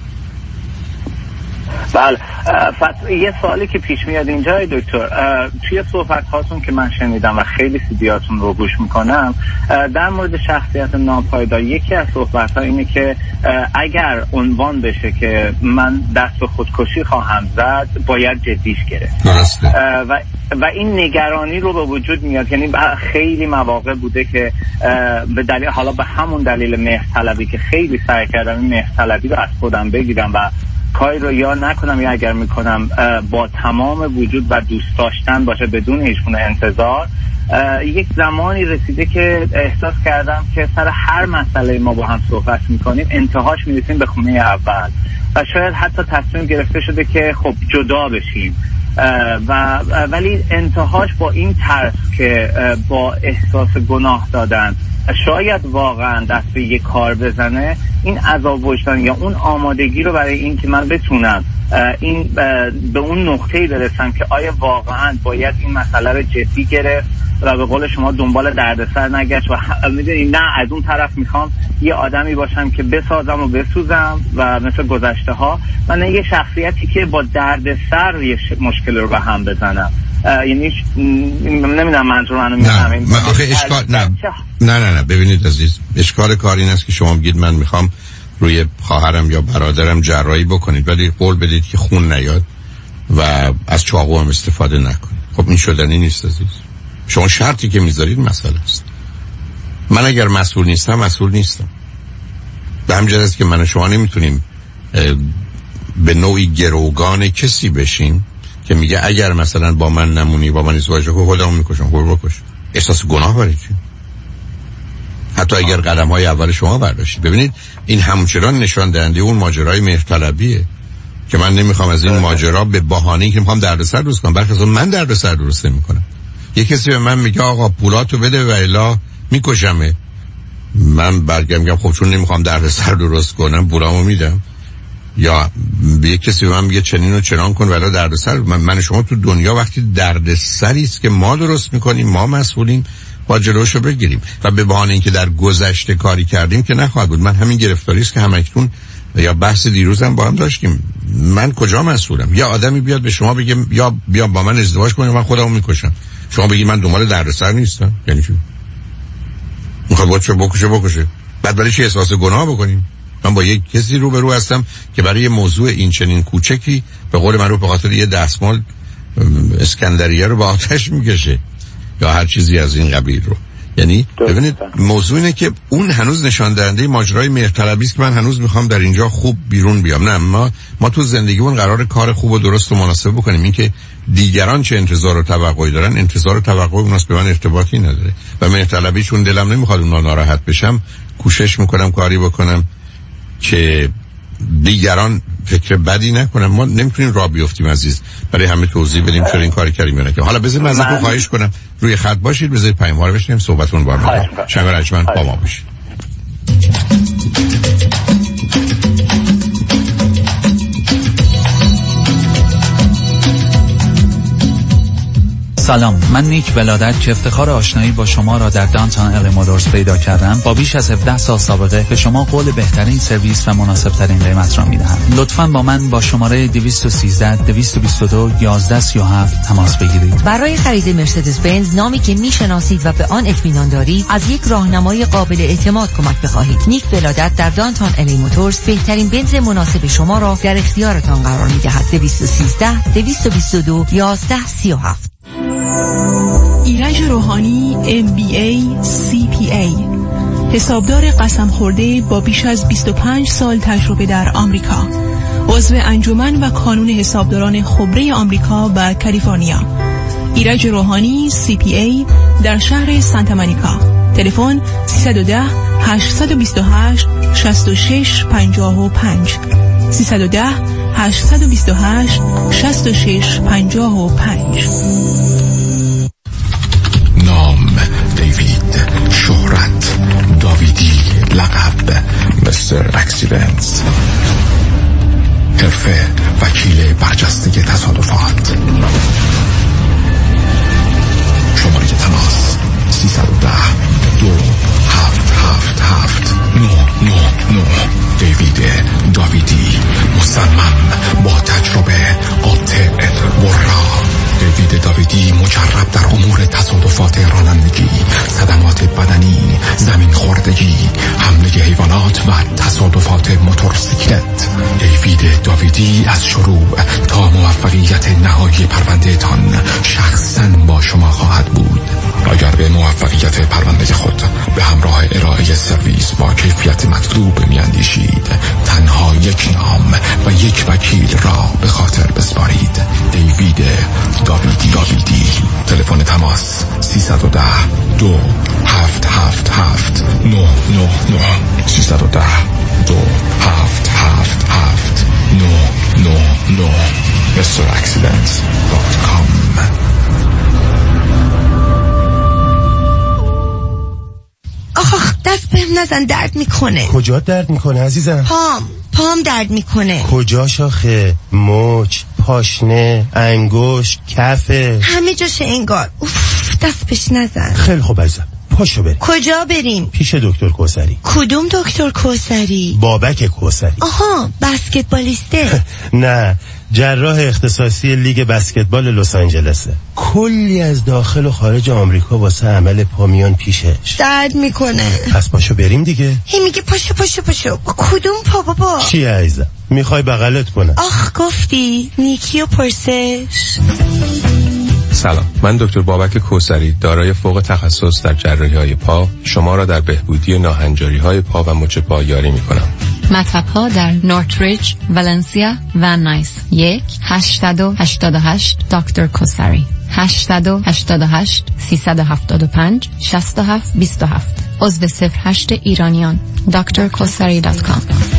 بله، یه سوالی که پیش میاد اینجا دکتر، توی صحبت هاتون که من شنیدم و خیلی سیدیاتون رو گوش میکنم در مورد شخصیت ناپایدار، یکی از صحبت ها اینه که اگر عنوان بشه که من دست به خودکشی خواهم زد باید جدیش گرفت و و این نگرانی رو به وجود میاد. یعنی خیلی مواقع بوده که به دلیل حالا به همون دلیل مهرطلبی که خیلی سعی کردم این مهرطلبی رو از خودم بگیرم و کاری رو یا نکنم یا اگر میکنم با تمام وجود و دوست داشتن باشه بدون هیچ گونه انتظار، یک زمانی رسیده که احساس کردم که سر هر مسئله ما با هم صحبت میکنیم انتهاش میرسیم به خونه اول و شاید حتی تصمیم گرفته شده که خب جدا بشیم و ولی انتهاش با این ترس که با احساس گناه دادن شاید واقعا دست به یک کار بزنه، این عذاب وجدان یا اون آمادگی رو برای این که من بتونم این به اون نقطه‌ای برسم که آیا واقعا باید این مسئله رو جدی گرفت و به قول شما دنبال دردسر نگشت و میدونی نه از اون طرف میخوام یه آدمی باشم که بسازم و بسوزم و مثل گذشته ها و نه یه شخصیتی که با دردسر یه مشکل رو به هم بزنم. یعنی نمیدونم منظور منو میفهمین. نه آخه اشکال نه. نه نه نه ببینید عزیز، اشکال کار این است که شما بگید من میخوام روی خواهرم یا برادرم جراحی بکنید ولی قول بدید که خون نیاد و از چاقو هم استفاده نکنید. خب این شدنی نیست عزیز. شما شرطی که میذارید مسئله است. من اگر مسئول نیستم مسئول نیستم. به همین جهت است که من و شما نمیتونیم به نوعی گروگان کسی بشیم که میگه اگر مثلا با من نمونی با من ازدواج کنی خودمو میکشم. خود بکش. احساس گناه برای چی؟ حتی اگر قدم های اول شما برداشتید. ببینید این همچنان نشان دهنده اون ماجرای مهرطلبیه که من نمیخوام از این ماجرا به بهانه‌ای که میخوام دردسر درست کنم، بلکه اصلا من دردسر درست نمیکنم. یه کسی به من میگه آقا پولاتو بده و الا میکشمه، من برگم میگم خب چون نمیخوام دردسر درست کنم پولامو میدم. یا یه کسی به من میگه چنین و چنان کن ولی دردسر، من, من شما تو دنیا وقتی دردسری است که ما درست میکنیم ما مسئولیم با جلوشو بگیریم و به بهانه اینکه در گذشته کاری کردیم که نخواهد بود. من همین گرفتاری است که همکنون یا بحث دیروزم با هم داشتیم، من کجا مسئولم؟ یا آدمی بیاد به شما بگه یا بیا با من ازدواج کنید من خودمو میکشم، شما بگید من دنبال دردسر نیستم، یعنی چی؟ میخواد با چه بکشه بکشه بعد برای چی احساس گناه بکنیم؟ من با یک کسی روبرو هستم که برای یه موضوع این چنین کوچکی به قول معروف به خاطر یه دستمال اسکندریه رو با آتش میکشه یا هر چیزی از این قبیل رو. یعنی ببینید موضوع اینه که اون هنوز نشان دهنده ماجرای مهرطلبی است که من هنوز میخوام در اینجا خوب بیرون بیام. نه، ما ما تو زندگیمون قرار کار خوب و درست و مناسب بکنیم. این که دیگران چه انتظار و توقعی دارن، انتظار و توقع اوناست به من ارتباطی نداره. و مهرطلبی چون دلم نمیخواد اونا ناراحت بشم، کوشش میکنم کاری بکنم که دیگران فکر بدی نکنم. ما نمیتونیم راه بیافتیم عزیز، برای همه توضیح بدیم چرا این کاری کردیم یا نه. حالا بذارید من ازتون خواهش کنم روی خط باشید، بذارید پیام‌ها رو بشنویم، صحبتون با ما. شنگ رجمن با ما باشید. سلام، من نیک ولادت که افتخار آشنایی با شما را در دانتان ال مودرز پیدا کردم، با بیش از هفده سال سابقه به شما قول بهترین سرویس و مناسب ترین قیمت را میدهم. لطفاً با من با شماره دویست و سیزده دویست و بیست و دو یازده سی و هفت تماس بگیرید. برای خرید مرسدس بنز، نامی که میشناسید و به آن اطمینان دارید، از یک راهنمای قابل اعتماد کمک بخواهید. نیک ولادت در دانتان ال مودرز بهترین بنز مناسب شما را در اختیارتان قرار میدهد. دویست و سیزده دویست و بیست و دو یازده سی و هفت. ایرج روحانی ام بی ای سی پی ای، حسابدار قسم خورده با بیش از بیست و پنج سال تجربه در آمریکا، عضو انجمن و کانون حسابداران خبره آمریکا و کالیفرنیا. ایرج روحانی سی پی ای در شهر سانتا مونیکا. تلفن سیصد و ده هشتصد و بیست و هشت شصت و شش پنجاه و پنج سیصد و ده هشتصد و بیست و هشت شصت و شش پنجاه و پنج. نام دیوید، شهرت داویدی، لقب مستر اکسیلنس، حرفه وکیل برجسته تصادفات. شماره تماس سیصد و ده دو هفت هفت هفت نه نه نه. دیوید داویدی، مصمم، با تجربه، قاطع، برا. دیوید داویدی مجرب در امور تصادفات رانندگی، صدمات بدنی، زمین خوردگی، حمله حیوانات و تصادفات موتورسیکلت. دیوید داویدی از شروع تا موفقیت نهایی پرونده تان شخصاً با شما خواهد بود. اگر به موفقیت پرونده خود به همراه ارائه سرویس با کیفیت مطلوب میاندیشید، تنها یک نام و یک وکیل را به خاطر بسپارید. دیوید داویدی. داویدی. تلفن تماس سیصد و ده دو هفت هفت هفت نه نه نه سیصد و ده دو هفت هفت هفت نه نه نه. مستر اکسیلنس دات کام. آخ، دست بهم نزن، درد میکنه. کجا درد میکنه عزیزم؟ پام پام درد میکنه. کجا شاخه؟ مچ، پاشنه، انگشت، کفه، همه جاش انگار. اوف، دست بهش نزن. خیلی خوب عزیزم، پاشو بریم. کجا بریم؟ پیش دکتر کوثری. کدوم دکتر کوثری؟ بابک کوثری. آها، بسکتبالیسته. نه، جراح اختصاصی لیگ بسکتبال لس آنجلسه. کلی از داخل و خارج آمریکا واسه عمل پا میان پیشش. درد میکنه. پس پاشو بریم دیگه. هی میگه پاشو پاشو پاشو. کدوم پا بابا؟ چی عزیزم؟ میخوای بغلت کنم؟ آخ گفتی نیکی و پرسش. سلام، من دکتر بابک کوثری، دارای فوق تخصص در جراحی‌های پا، شما را در بهبودی ناهنجاری‌های پا و مچ پا یاری می‌کنم. مطب‌ها در نورتریج، ولنسیا و نایس. یک هشتصد و هشتاد و هشت دکتر کوثری. هشتصد و هشتاد و هشت سیصد و هفتاد و پنج شصت و هفت بیست و هفت. عضو صفر هشت ایرانیان. دکتر کوثری دات کام.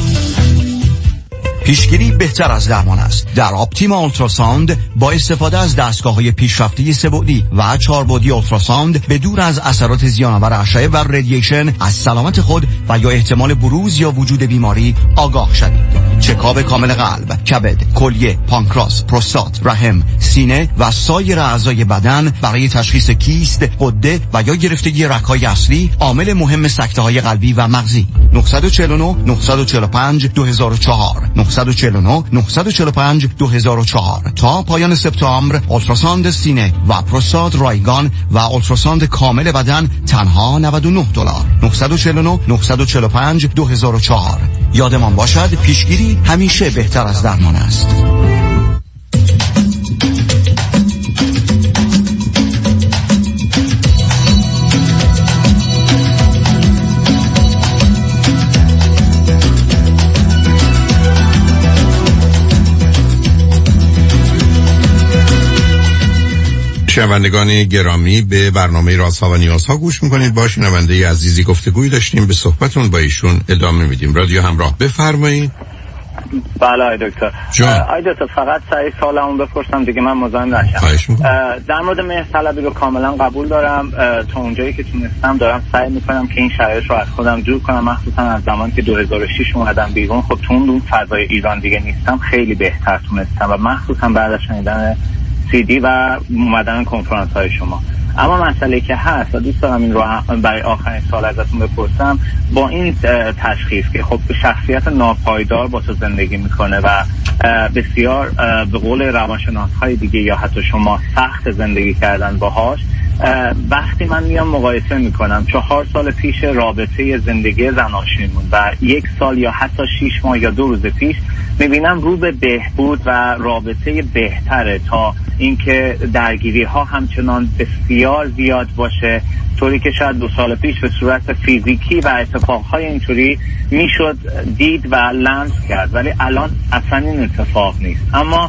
پیشگیری بهتر از درمان است. در آپتیما اولتراساوند با استفاده از دستگاه‌های پیشرفته سه‌بعدی و چهاربعدی اولتراساوند به دور از اثرات زیان‌آور اشعه و رادییشن از سلامت خود و یا احتمال بروز یا وجود بیماری آگاه شوید. چکاپ کامل قلب، کبد، کلیه، پانکراس، پروستات، رحم، سینه و سایر اعضای بدن برای تشخیص کیست، غده و یا گرفتگی رگ‌های اصلی، عامل مهم سکته‌های قلبی و مغزی. نه چهار نه نه چهار پنج دو هزار و چهار نه چهار نه نه چهار پنج دو هزار و چهار. تا پایان سپتامبر اولتراساند سینه و پروستات رایگان و اولتراساند کامل بدن تنها نود و نه دلار. نه چهار نه نه چهار پنج دو هزار و چهار. یادمان باشد پیشگیری همیشه بهتر از درمان است. شنوندگان گرامی، به برنامه رازها و نیازها گوش میکنید. با شنونده عزیزی گفتگوی داشتیم، به صحبتون با ایشون ادامه میدیم. رادیو همراه، بفرمایید. بله آی دکتر. آی دکتر فقط سعی سالمون بپرسم دیگه من مزاحم نشم. در مورد مهرطلبی رو کاملا قبول دارم، تا اونجایی که تونستم دارم سعی میکنم که این شرایط رو از خودم دور کنم، مخصوصا از زمانی که دو هزار و شش اومدم بیرون. خب تو اون فضای ایران دیگه نیستم، خیلی بهتر تونستم و مخصوصا بعد از شنیدن سی دی و اومدن کنفرانس های شما. اما مسئله که هست و دوست دارم این رو برای آخرین سال ازتون بپرسم، با این تشخیص که خب شخصیت ناپایدار با تو زندگی میکنه و بسیار به قول روانشناس های دیگه یا حتی شما سخت زندگی کردن باهاش، وقتی من میام مقایسه میکنم چهار سال پیش رابطه زندگی زناشوییمون و یک سال یا حتی شیش ماه یا دو روز پیش، میبینم رو به بهبود و رابطه بهتره تا اینکه درگیری ها همچنان بسیار زیاد باشه، طوری که شاید دو سال پیش به صورت فیزیکی و اتفاقهای اینطوری میشد دید و لمس کرد، ولی الان اصلا این اتفاق نیست. اما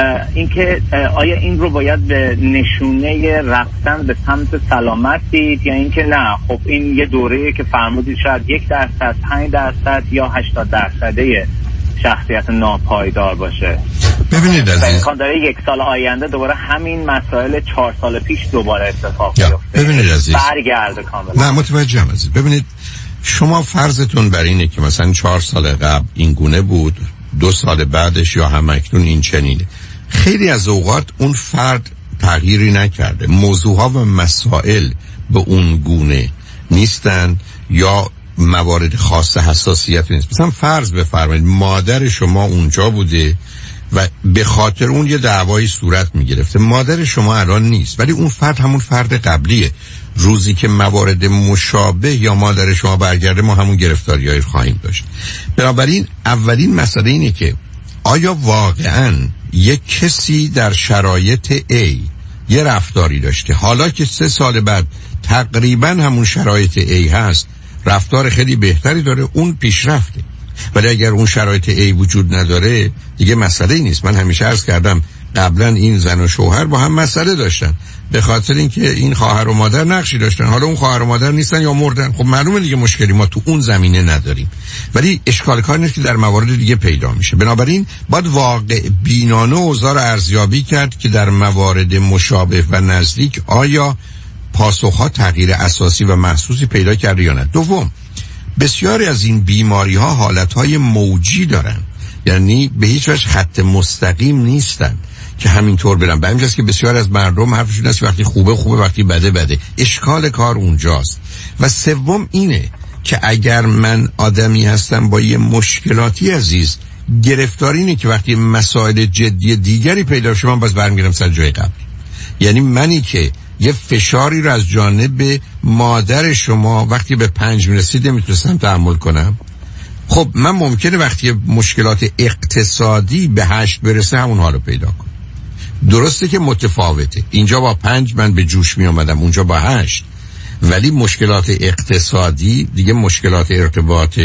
اینکه آیا این رو باید به نشونه رفتن به سمت سلامت دید یا اینکه نه خب این یه دوره‌ای که فرمودید شاید یک درصد، پنج درصد یا هشتاد درصده شخصیت ناپایدار باشه؟ ببینید از این امکان داره یک سال آینده دوباره همین مسائل چهار سال پیش دوباره اتفاق بیفته. ببینید عزیز، برگرده کاملا. نه متوجهم عزیز. ببینید شما فرضتون بر اینه که مثلا چهار سال قبل این گونه بود، دو سال بعدش یا همکنون این چنینه. خیلی از اوقات اون فرد تغییری نکرده، موضوعها و مسائل به اون گونه نیستن یا موارد خاص حساسیت نیست. مثلا فرض بفرمایید مادر شما اونجا بوده و به خاطر اون یه دعوایی صورت میگرفته، مادر شما الان نیست، ولی اون فرد همون فرد قبلیه. روزی که موارد مشابه یا مادر شما برگرده ما همون گرفتاری‌های خواهیم داشت. بنابراین اولین مسئله اینه که آیا واقعاً یک کسی در شرایط A یه رفتاری داشته، حالا که سه سال بعد تقریباً همون شرایط A هست، رفتار خیلی بهتری داره، اون پیشرفته. ولی اگر اون شرایط A وجود نداره دیگه مسئله ای نیست. من همیشه عرض کردم قبلا این زن و شوهر با هم مسئله داشتن به خاطر اینکه این خواهر و مادر نقشی داشتن، حالا اون خواهر و مادر نیستن یا مردن. خب معلومه دیگه مشکلی ما تو اون زمینه نداریم، ولی اشکال کار اینه که در موارد دیگه پیدا میشه. بنابراین باید واقع بینانه اوضاع رو ارزیابی کرد که در موارد مشابه و نزدیک آیا پاسخها تغییر اساسی و محسوسی پیدا کرده یا نه. دوم، بسیاری از این بیماری ها حالت های موجی دارن، یعنی به هیچ وجه خط مستقیم نیستن که همینطور برن. به همین جاست که بسیار از مردم حرفشون هست وقتی خوبه خوبه، وقتی بده بده. اشکال کار اونجاست. و سوم اینه که اگر من آدمی هستم با یه مشکلاتی عزیز، گرفتاری اینه که وقتی مسائل جدی دیگری پیدا شه من باز برمیگردم سر جای قبل. یعنی منی که یه فشاری رو از جانب مادر شما وقتی به پنج میرسید نمیتونستم تحمل کنم، خب من ممکنه وقتی مشکلات اقتصادی به هشت برسه همون حالو پیدا کنم. درسته که متفاوته، اینجا با پنج من به جوش می آمدم، اونجا با هشت، ولی مشکلات اقتصادی دیگه مشکلات ارتباط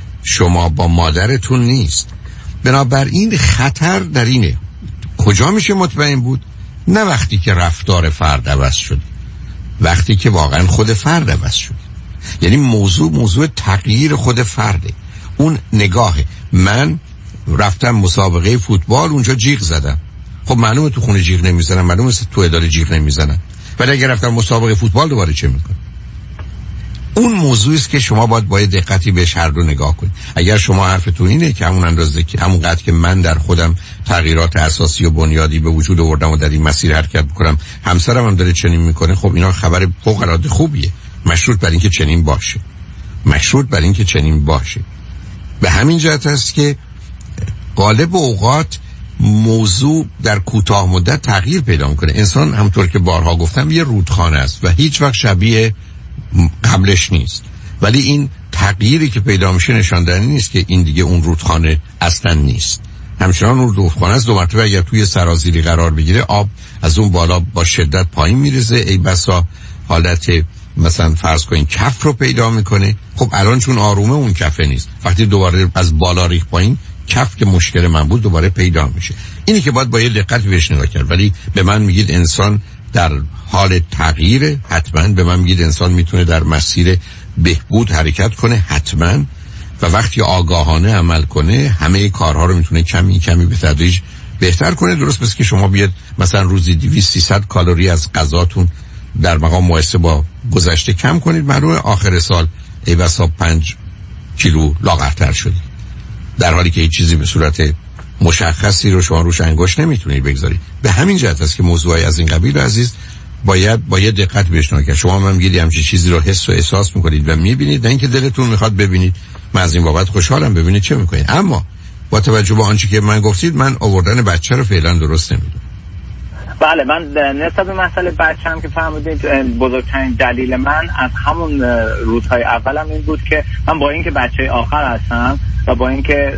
شما با مادرتون نیست. بنابراین خطر در اینه. کجا میشه مطمئن بود؟ نه وقتی که رفتار فرد عوض شد، وقتی که واقعا خود فرد عوض شد. یعنی موضوع موضوع تغییر خود فرده. اون نگاهه. من رفتم مسابقه فوتبال، اونجا جیغ زدم، خب معلومه تو خونه جیغ نمیزنم، معلومه تو اداره جیغ نمیزنم، ولی اگر رفتم مسابقه فوتبال دوباره چه میکنم؟ اون موضوعی است که شما باید با دقتی بهش هر دو نگاه کنید. اگر شما حرفتون اینه که همون اندازه که همون قدر که من در خودم تغییرات اساسی و بنیادی به وجود آوردم و در این مسیر حرکت میکنم، همسرم هم داره چنین میکنه، خب اینا خبر فوق العاده خوبیه، مشروط بر اینکه چنین باشه، مشروط بر اینکه چنین باشه. به همین جهت است که غالب اوقات موضوع در کوتاه مدت تغییر پیدا میکنه. انسان همونطور که بارها گفتم یه رودخانه است و هیچ وقت شبیه قبلش نیست، ولی این تغییری که پیدا میشه نشان دهنده نیست که این دیگه اون رودخانه اصلا نیست. همچنان اون رودخانه است. دو مرتبه اگر توی سرازیری قرار بگیره آب از اون بالا با شدت پایین میرزه، ای بسا حالت مثلا فرض کنین کف رو پیدا میکنه. خب الان چون آرومه اون کفه نیست، وقتی دوباره از بالا ریخت پایین کف که مشکل من بود دوباره پیدا میشه. اینی که باید با یه دقت بهش نگاه کرد. ولی به من میگید انسان در حال تغییر، حتما به من میگید انسان میتونه در مسیر بهبود حرکت کنه، حتما، و وقتی آگاهانه عمل کنه همه کارها رو میتونه کمی کمی به تدریج بهتر کنه. درست مثل که شما بیاد مثلا روزی دویست سیصد کالری از غذاتون در مقام مقایسه با گذشته کم کنید، معلومه آخر سال ای بسا پنج کیلو لاغرتر شدید، در حالی که هیچ چیزی به صورت مشخصی رو شما روش انگشت نمیتونید بگذارید. به همین جهت است که موضوعی از این قبیل عزیز باید باید دقت بهش نگاه کرد. شما من میگید همچین چیزی رو حس و احساس میکنید و میبینید، نه اینکه دلتون میخواد ببینید. من از این بابت خوشحالم، ببینید چه میکنید. اما با توجه به آنچه که من گفتید، من آوردن بچه رو فعلا درست نمیدونم. بله، من نسبت به مسئله بچه‌م که فرمودید، بزرگترین دلیل من از همون روزهای اولم این بود که من با اینکه بچه آخر هستم و با اینکه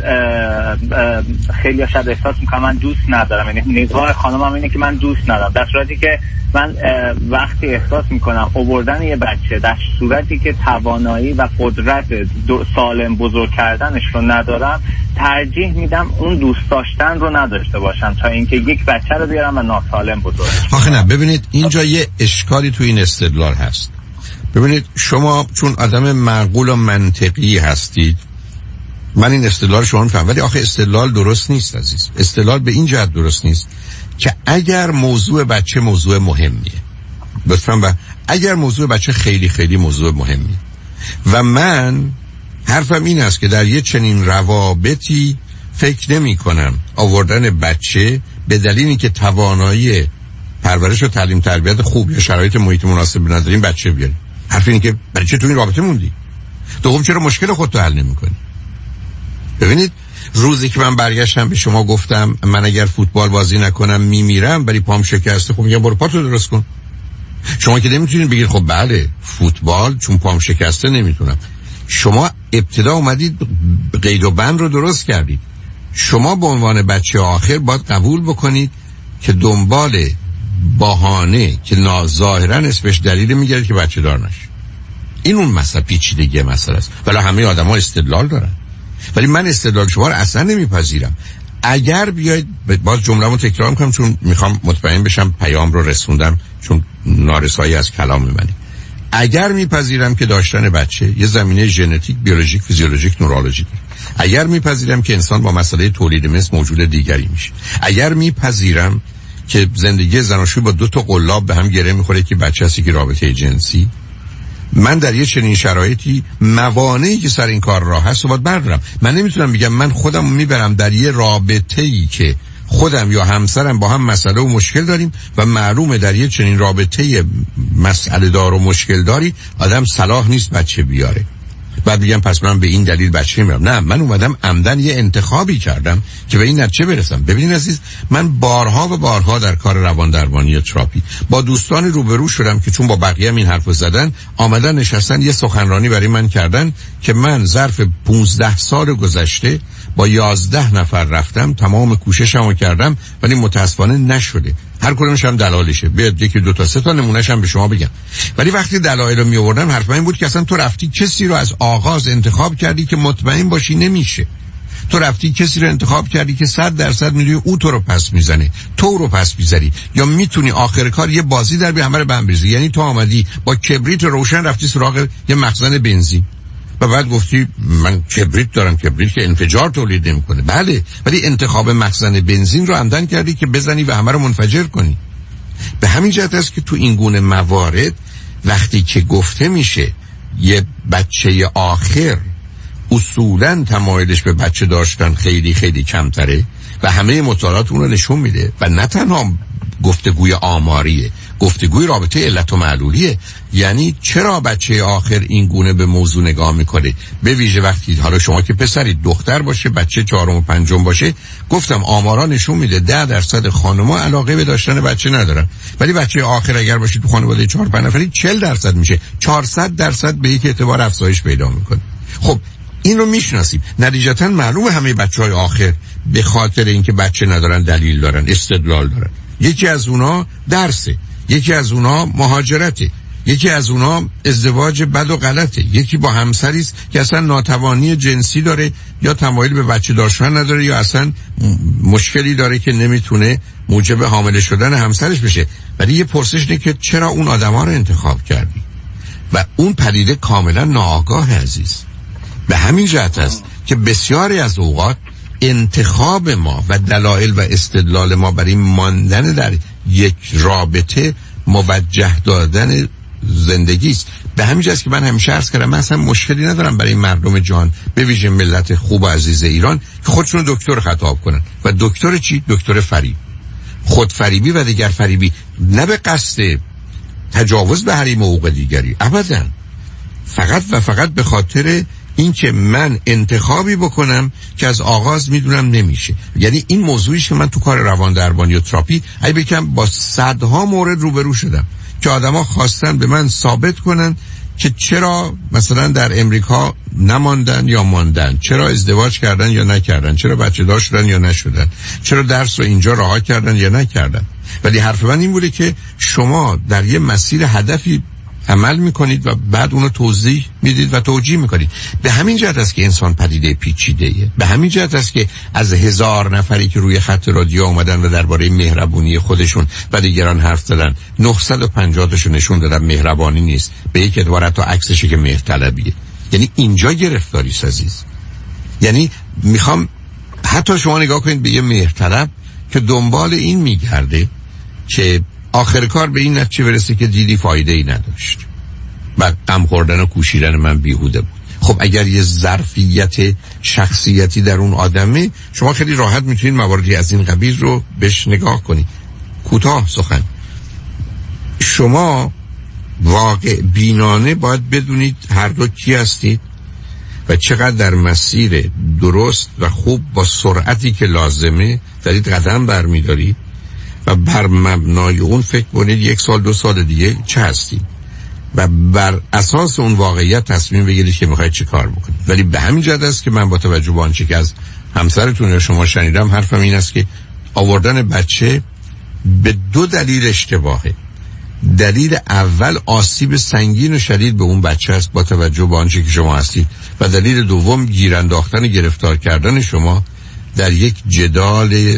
خیلی شاید احساس میکنم من دوست ندارم، یعنی نگاه خانمم اینه که من دوست ندارم، در صورتی که من وقتی احساس میکنم آوردن یه بچه در صورتی که توانایی و قدرت سالم بزرگ کردنش رو ندارم، ترجیح میدم اون دوست داشتن رو نداشته باشم تا اینکه یک بچه رو بیارم و ناسالم بزرگ. آخه نه، ببینید اینجا یه اشکالی تو این استدلال هست. ببینید شما چون آدم معقول و منطقی هستید، من این استدلال شما میفهمم، ولی آخه استدلال درست نیست عزیز. استدلال به این جهت درست نیست که اگر موضوع بچه موضوع مهمیه، لطفاً، و اگر موضوع بچه خیلی خیلی موضوع مهمیه و من حرفم این است که در یه چنین روابطی فکر نمی کنم آوردن بچه به دلیلی که توانایی پرورش و تعلیم تربیت خوب یا شرایط محیط مناسب نداریم بچه بیاریم. حرف اینه که برای چه تو این رابطه موندی؟ دوم چرا مشکل خودتو حل نمی کنی؟ ببینید روزی که من برگشتم به شما گفتم من اگر فوتبال بازی نکنم میمیرم، ولی پام شکسته، خب میگم برو پاتو درست کن. شما که نمیتونید بگید خب بله فوتبال چون پام شکسته نمیتونم. شما ابتدا اومدید قید و بند رو درست کردید. شما به عنوان بچه آخر باید قبول بکنید که دنبال بهانه که ظاهرا اسمش دلیل میگیرید که بچه دار نشه. این اون مسئله پیچیدگی مسئله است. ولی همه آدما استدلال دارن، ولی من استدلال شما رو اصلا نمیپذیرم. اگر بیاید، باز جمله‌مو تکرار میکنم چون میخوام مطمئن بشم پیام رو رسوندم، چون نارسایی از کلام منی. اگر میپذیرم که داشتن بچه یه زمینه ژنتیک، بیولوژیک، فیزیولوژیک، نورولوژیک، اگر میپذیرم که انسان با مسئله تولید مثل موجود دیگری میشه، اگر میپذیرم که زندگی زناشویی با دو تا قلاب به هم گره میخوره که بچه هستی که رابطه جنسی، من در یه چنین شرایطی موانعی که سر این کار راه هست و باید بردارم. من نمیتونم بگم من خودم میبرم در یه رابطه‌ای که خودم یا همسرم با هم مسئله و مشکل داریم و معلومه در یه چنین رابطه مسئله دار و مشکل داری آدم صلاح نیست بچه بیاره، بعد میگم پس من به این دلیل بچه میارم. نه، من اومدم عمدن یه انتخابی کردم که به این نتیجه برسم. ببینید عزیز، من بارها و بارها در کار روان درمانی و تراپی با دوستان روبرو شدم که چون با بقیه هم این حرفو زدن آمدن نشستن یه سخنرانی برای من کردن که من ظرف پونزده سال گذشته با یازده نفر رفتم، تمام کوششمو کردم ولی متاسفانه نشده. هر کدومش هم دلایلشه، بیاد یکی دو تا سه تا نمونهش هم به شما بگم. ولی وقتی دلایل رو می آوردم حرف من این بود که اصلا تو رفتی کسی رو از آغاز انتخاب کردی که مطمئن باشی نمیشه. تو رفتی کسی رو انتخاب کردی که صد درصد میدونی او تو رو پس میزنه، تو رو پس میزنی، یا میتونی آخر کار یه بازی در به همه رو بهم بریزی. یعنی تو آمدی با کبریت روشن رفتی سراغ یه مخزن بنزین و بعد گفتی من کبریت دارم، کبریت که انفجار تولید نمیکنه. بله، ولی انتخاب مخزن بنزین رو عمدن کردی که بزنی و همه رو منفجر کنی. به همین جهت است که تو این گونه موارد وقتی که گفته میشه یه بچه آخر اصولاً تمایلش به بچه داشتن خیلی خیلی کمتره و همه مطالعات اون رو نشون میده و نه تنها گفتگوی آماریه، گفتگوی رابطه علت و معلولیه. یعنی چرا بچه آخر این گونه به موضوع نگاه میکنه؟ به ویژه وقتی حالا شما که پسرید دختر باشه، بچه چهارم و پنجم باشه، گفتم آمارا نشون میده ده درصد خانم‌ها علاقه به داشتن بچه ندارن، ولی بچه آخر اگر باشه تو خانواده چهار پنج نفری چهل درصد میشه، چهارصد درصد به یک اعتبار افزایش پیدا میکنه. خب این رو میشناسیم. نتیجتا معلومه همه بچهای آخر به خاطر اینکه بچه ندارن دلیل دارن، استدلال دارن. یکی از اونا درسه، یکی از اونا مهاجرته، یکی از اونا ازدواج بد و غلطه، یکی با همسری است که اصلا ناتوانی جنسی داره یا تمایل به بچه دار شدن نداره یا اصلا مشکلی داره که نمیتونه موجب حامله شدن همسرش بشه. ولی یه پرسش اینه که چرا اون آدما رو انتخاب کردی؟ و اون پدیده کاملا ناآگاه عزیز. به همین جهت است که بسیاری از اوقات انتخاب ما و دلایل و استدلال ما برای ماندن در یک رابطه موجه دادن زندگی است. به همین جاست که من همیشه عرض کردم من اصلا مشکلی ندارم برای مردم جهان، به ویژه ملت خوب و عزیز ایران، که خودشون دکتر خطاب کنن. و دکتر چی؟ دکتر فریب، خود فریبی و دیگر فریبی، نه به قصد تجاوز به حریم حقوق دیگری، ابدا، فقط و فقط به خاطر این که من انتخابی بکنم که از آغاز میدونم نمیشه. یعنی این موضوعی که من تو کار روان درمانی و تراپی ای بگم با صدها مورد روبرو شدم که آدما خواستن به من ثابت کنن که چرا مثلا در امریکا نماندن یا ماندن، چرا ازدواج کردن یا نکردن، چرا بچه دار شدن یا نشدن، چرا درس رو اینجا رها کردن یا نکردن. ولی حرف من این بوده که شما در یه مسیر هدفی عمل میکنید و بعد اونو توضیح میدید و توجیه میکنید. به همین جهت است که انسان پدیده پیچیده‌ایه. به همین جهت است که از هزار نفری که روی خط رادیو اومدن و درباره مهربونی خودشون و دیگران حرف زدن، نهصد و پنجاه تاشون نشون دادن مهربانی نیست، به یک اعتبار حتی عکسشه که مهرطلبیه. یعنی اینجا گرفتاری است عزیز. یعنی میخوام حتی شما نگاه کنید به یه مهرطلب که دنبال این میگرده که آخر کار به این نتیجه برسه که دیدی فایده ای نداشت و غم خوردن و کوشیدن من بیهوده بود. خب اگر یه ظرفیت شخصیتی در اون آدمه، شما خیلی راحت میتونید مواردی از این قبیل رو بهش نگاه کنید. کوتاه سخن، شما واقع بینانه باید بدونید هر دو کی هستید و چقدر در مسیر درست و خوب با سرعتی که لازمه دارید قدم برمیدارید و بر مبنای اون فکر کنید یک سال دو سال دیگه چه هستید و بر اساس اون واقعیت تصمیم بگیرید که میخواید چه کار بکنید. ولی به همین جهت است که من با توجه به آنچه که از همسرتون یا شما شنیدم، حرفم این است که آوردن بچه به دو دلیل اشتباهه. دلیل اول آسیب سنگین و شدید به اون بچه است با توجه به آنچه که شما هستید، و دلیل دوم گیر انداختن، گرفتار کردن شما در یک جدال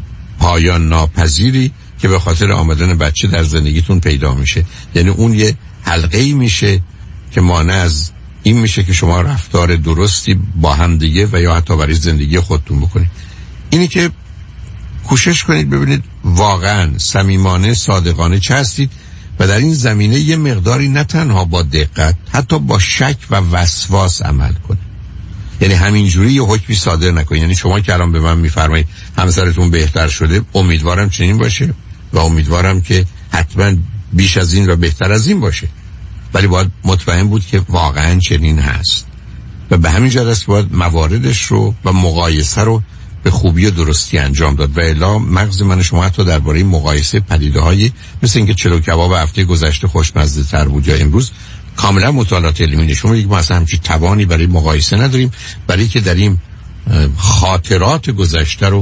پایان ناپذیری که به خاطر آمدن بچه در زندگیتون پیدا میشه. یعنی اون یه حلقه‌ای میشه که مانع از این میشه که شما رفتار درستی با هم دیگه و یا حتی برای زندگی خودتون بکنید. اینی که کوشش کنید ببینید واقعا صمیمانه صادقانه چه هستید و در این زمینه یه مقداری نه تنها با دقت، حتی با شک و وسواس عمل کنید. یعنی همینجوری یه حکمی صادر نکنید. یعنی شما که الان به من میفرمایید همسرتون بهتر شده، امیدوارم چنین باشه و امیدوارم که حتما بیش از این و بهتر از این باشه، ولی باید مطمئن بود که واقعا چنین هست و به همین جهت است باید مواردش رو و مقایسه رو به خوبی و درستی انجام داد. و الا مغز من شما حتی درباره مقایسه پدیده‌هایی مثل اینکه چلو کباب هفته گذشته خوشمزه تر بود یا امروز، کاملا مطالعات علمی نشون میده که ما اصلا همچین توانی برای مقایسه نداریم، برای که داریم خاطرات گذشته رو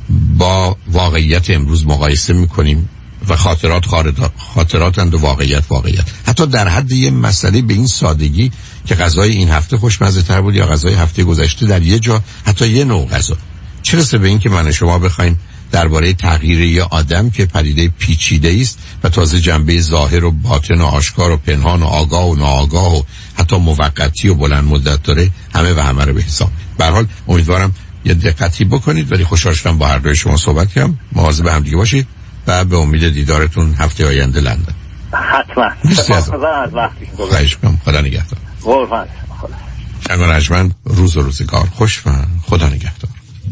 با واقعیت امروز مقایسه میکنیم و خاطرات خاطراتند و واقعیت واقعیت. حتی در حد یه مسئله به این سادگی که غذای این هفته خوشمزه تر بود یا غذای هفته گذشته در یه جا، حتی یه نوع غذا، چه رسه به این که من شما بخوایم درباره تغییر یه آدم که پدیده پیچیده است و تازه جنبه ظاهر و باطن و آشکار و پنهان و آگاه و ناآگاه و حتی موقتی و بلند مدت داره همه و همه رو به حساب. به هر حال امیدوارم یه دقتی بکنید، ولی خوشحال شدم با هر دوی شما صحبت کردم. مواظب هم دیگه باشید و به امید دیدارتون هفته آینده لندن. حتما. مرسی از وقتی که گذاشتید. خدا نگهدار. قربان خدا. شنگ رجمند، روز و روزگار خوش و خدا نگهدار.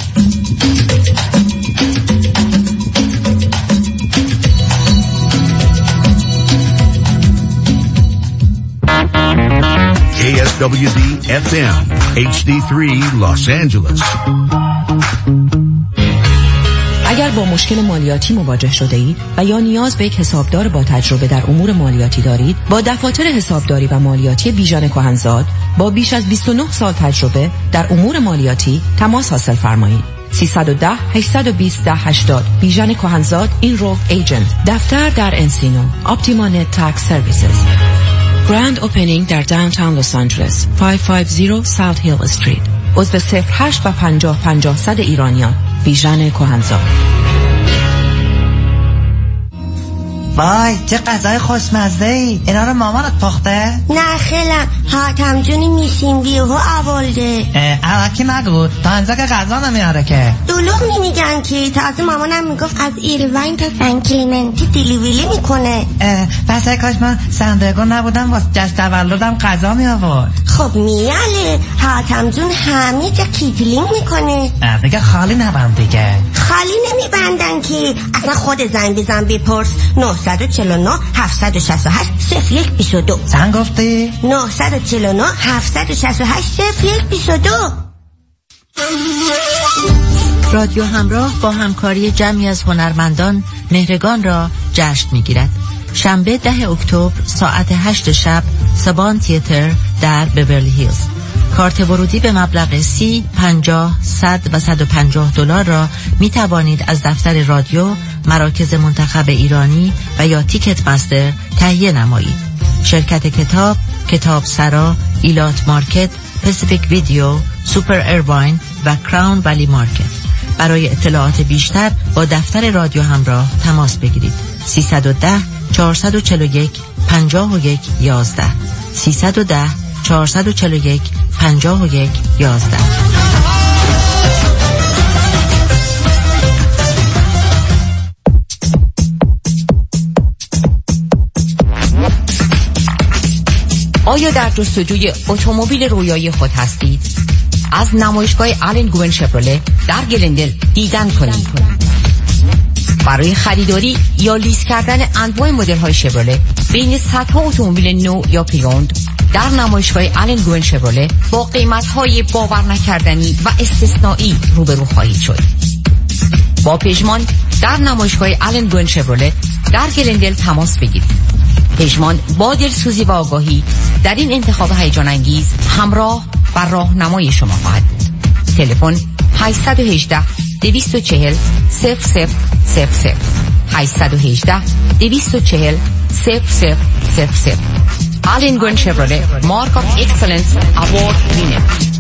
K S W D F M H D three Los Angeles. اگر با مشکل مالیاتی مواجه شده اید و یا نیاز به یک حسابدار با تجربه در امور مالیاتی دارید، با دفاتر حسابداری و مالیاتی بیژن کهنزاد با بیش از بیست و نه سال تجربه در امور مالیاتی تماس حاصل فرمایید. سیصد و ده هشتصد و بیست ده هشتاد. بیژن کهنزاد این رو ایجنت. دفتر در انسینو. اپتیما نت تکس سرویسز. گراند اوپنینگ در داونتاون لس آنجلس. پانصد و پنجاه ساوت هیل استریت. عضو صفر هشت و پنجاه پنجاه صد ایرانیان. بیژن کهنزاد. وای چه غذای خوشمزه ای. اینا رو مامانت پخته؟ نه خیلم حاتم جونی میشیم بیهو اولده. اواکی نگو تا انزا که غذا نمیاره که. دلوغ نمیگن که تازه مامانم میگفت از ایروین تا سن کلیمنتی دیلیویلی میکنه. پس کاش من سندرگو نبودم واسه جشن تولدم غذا می آورد. خب میاله حاتم جون همه جا کیتلینگ میکنه. دیگه خالی نبند دیگه. خالی نمیبندن که اصلا خود زنگ بزن بپرس. نه چهار نه هفت شش هشت صفر یک دو دو. زن گفتی؟ نه چهار نه هفت شش هشت صفر یک دو دو. رادیو همراه با همکاری جمعی از هنرمندان مهرگان را جشن میگیرد. شنبه ده اکتبر ساعت هشت شب سابان تیاتر در بیورلی هیلز. کارت ورودی به مبلغ سی، پنجاه، صد و صد و پنجاه دلار را می توانید از دفتر رادیو، مراکز منتخب ایرانی و یا تیکت مستر تهیه نمایید. شرکت کتاب، کتاب سرا، ایلات مارکت، پسیفیک ویدیو، سوپر ایرواین و کراون ولی مارکت. برای اطلاعات بیشتر با دفتر رادیو همراه تماس بگیرید. سیصد و ده چهارصد و چهل و یک پنجاه و یک یازده. سیصد و ده چهارصد و چهل و یک پنجاه و یک یازده. آیا در جستجوی اتومبیل رویایی خود هستید؟ از نمایشگاه آلن گوین شفرله در گلندل دیدن کنید. برای خریداری یا لیز کردن انواع مدل‌های شفرله بین صدها اتومبیل نو یا پریوند در نمایشگاه آلن گوین شفرله با قیمت‌های باور نکردنی و استثنایی روبرو خواهید شد. با پژمان در نمایشگاه آلن گوین شفرله در گلندل تماس بگیرید. پژمان با دلسوزی و آگاهی در این انتخاب هیجان انگیز همراه و راهنمای شما خواهد بود. تلفن هشت یک هشت دو چهار صفر صفر صفر صفر هشت یک هشت دو چهار صفر صفر صفر صفر. آلن گوین شفرله مارک آف اکسلنس اوارد وینر.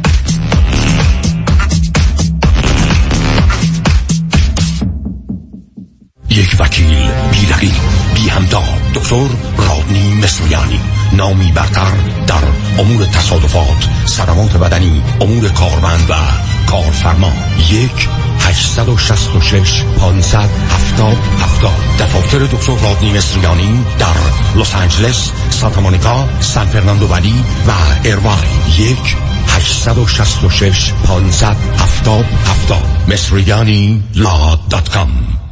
یک وکیل بی رقیب بی همتا، دکتر رادنی مصریانی، نامی برتر در امور تصادفات، صدمات بدنی، امور کارمند و کارفرما. یک هشتصد و شصت و شش پانصد هفتاد هفتاد. دفاتر دکتر رادنی مصریانی در لس آنجلس، سانتا مونیکا، سان فرناندو ولی و ایرواین. یک هشتصد و شصت و شش پانصد هفتاد هفتاد. مصریانی لا دات کام.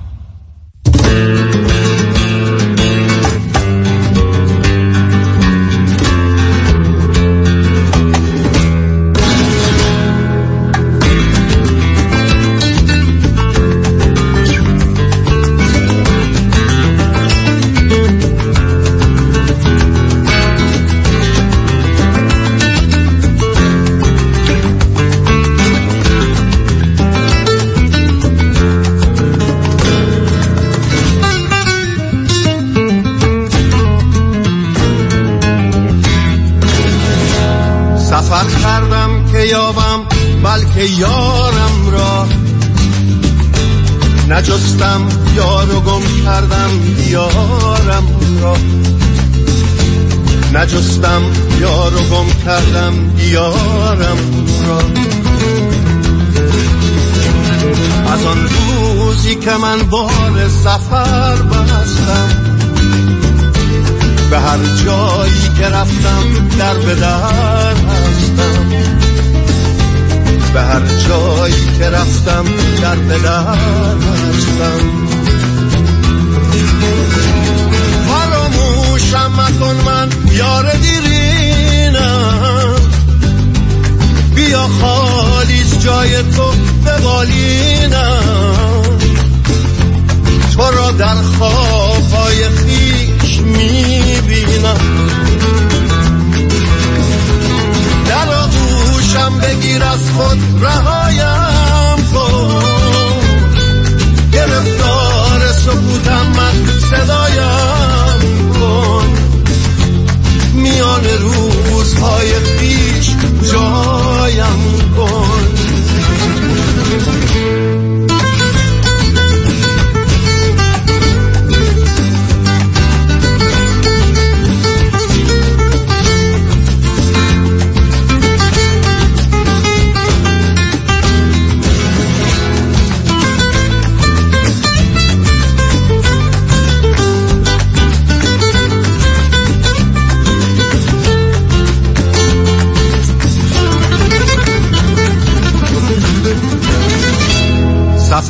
بلکه یارم را نجستم، یارو گم کردم دیارم را نجستم، یارو گم کردم دیارم را. از آن روزی که من بار سفر بستم، به هر جایی که رفتم در به در هستم، به هر جایی که رفتم در به در هستم. فراموشم مکن من یار دیرینم، بیا خالیز جای تو ببالینم، تو را در خوابهای خیش میبینم، در آغوشم بگیر از خود رهایم کن،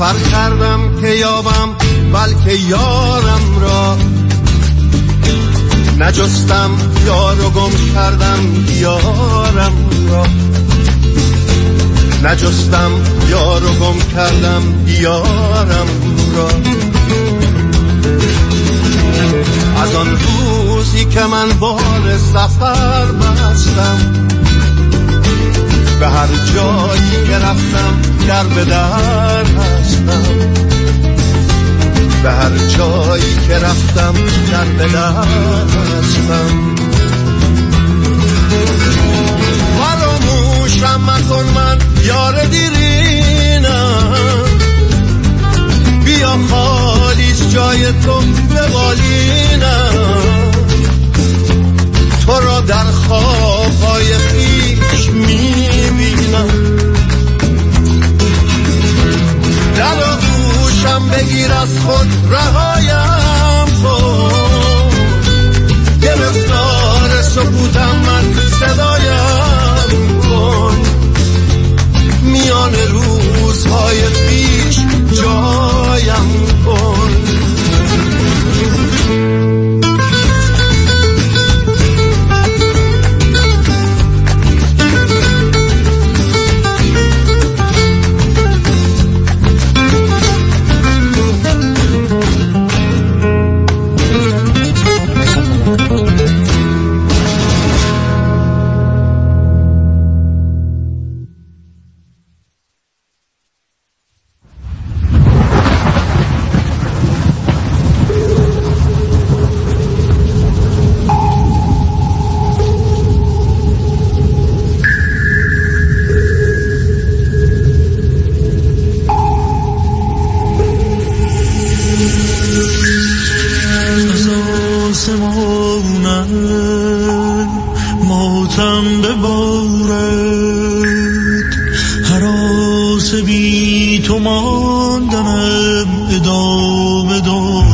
سفر کردم که یابم بلکه یارم را، نجستم یار و گم کردم یارم را، نجستم یار و گم کردم یارم را. از آن روزی که من بار سفر بستم، به هر جایی که رفتم در به در هستم، به هر جایی که رفتم در به در هستم. فراموشم مکن من یار دیرینم، بیا خالیست جای تو به بالینم، تو را در خوابهای خویش میبینم. در آغوشم بگیر از خود رهایم کن، گرفتار سکوتم من صدایم کن، میان روزهای پیش جایم کن. بی تو ماندنم ادامه دار.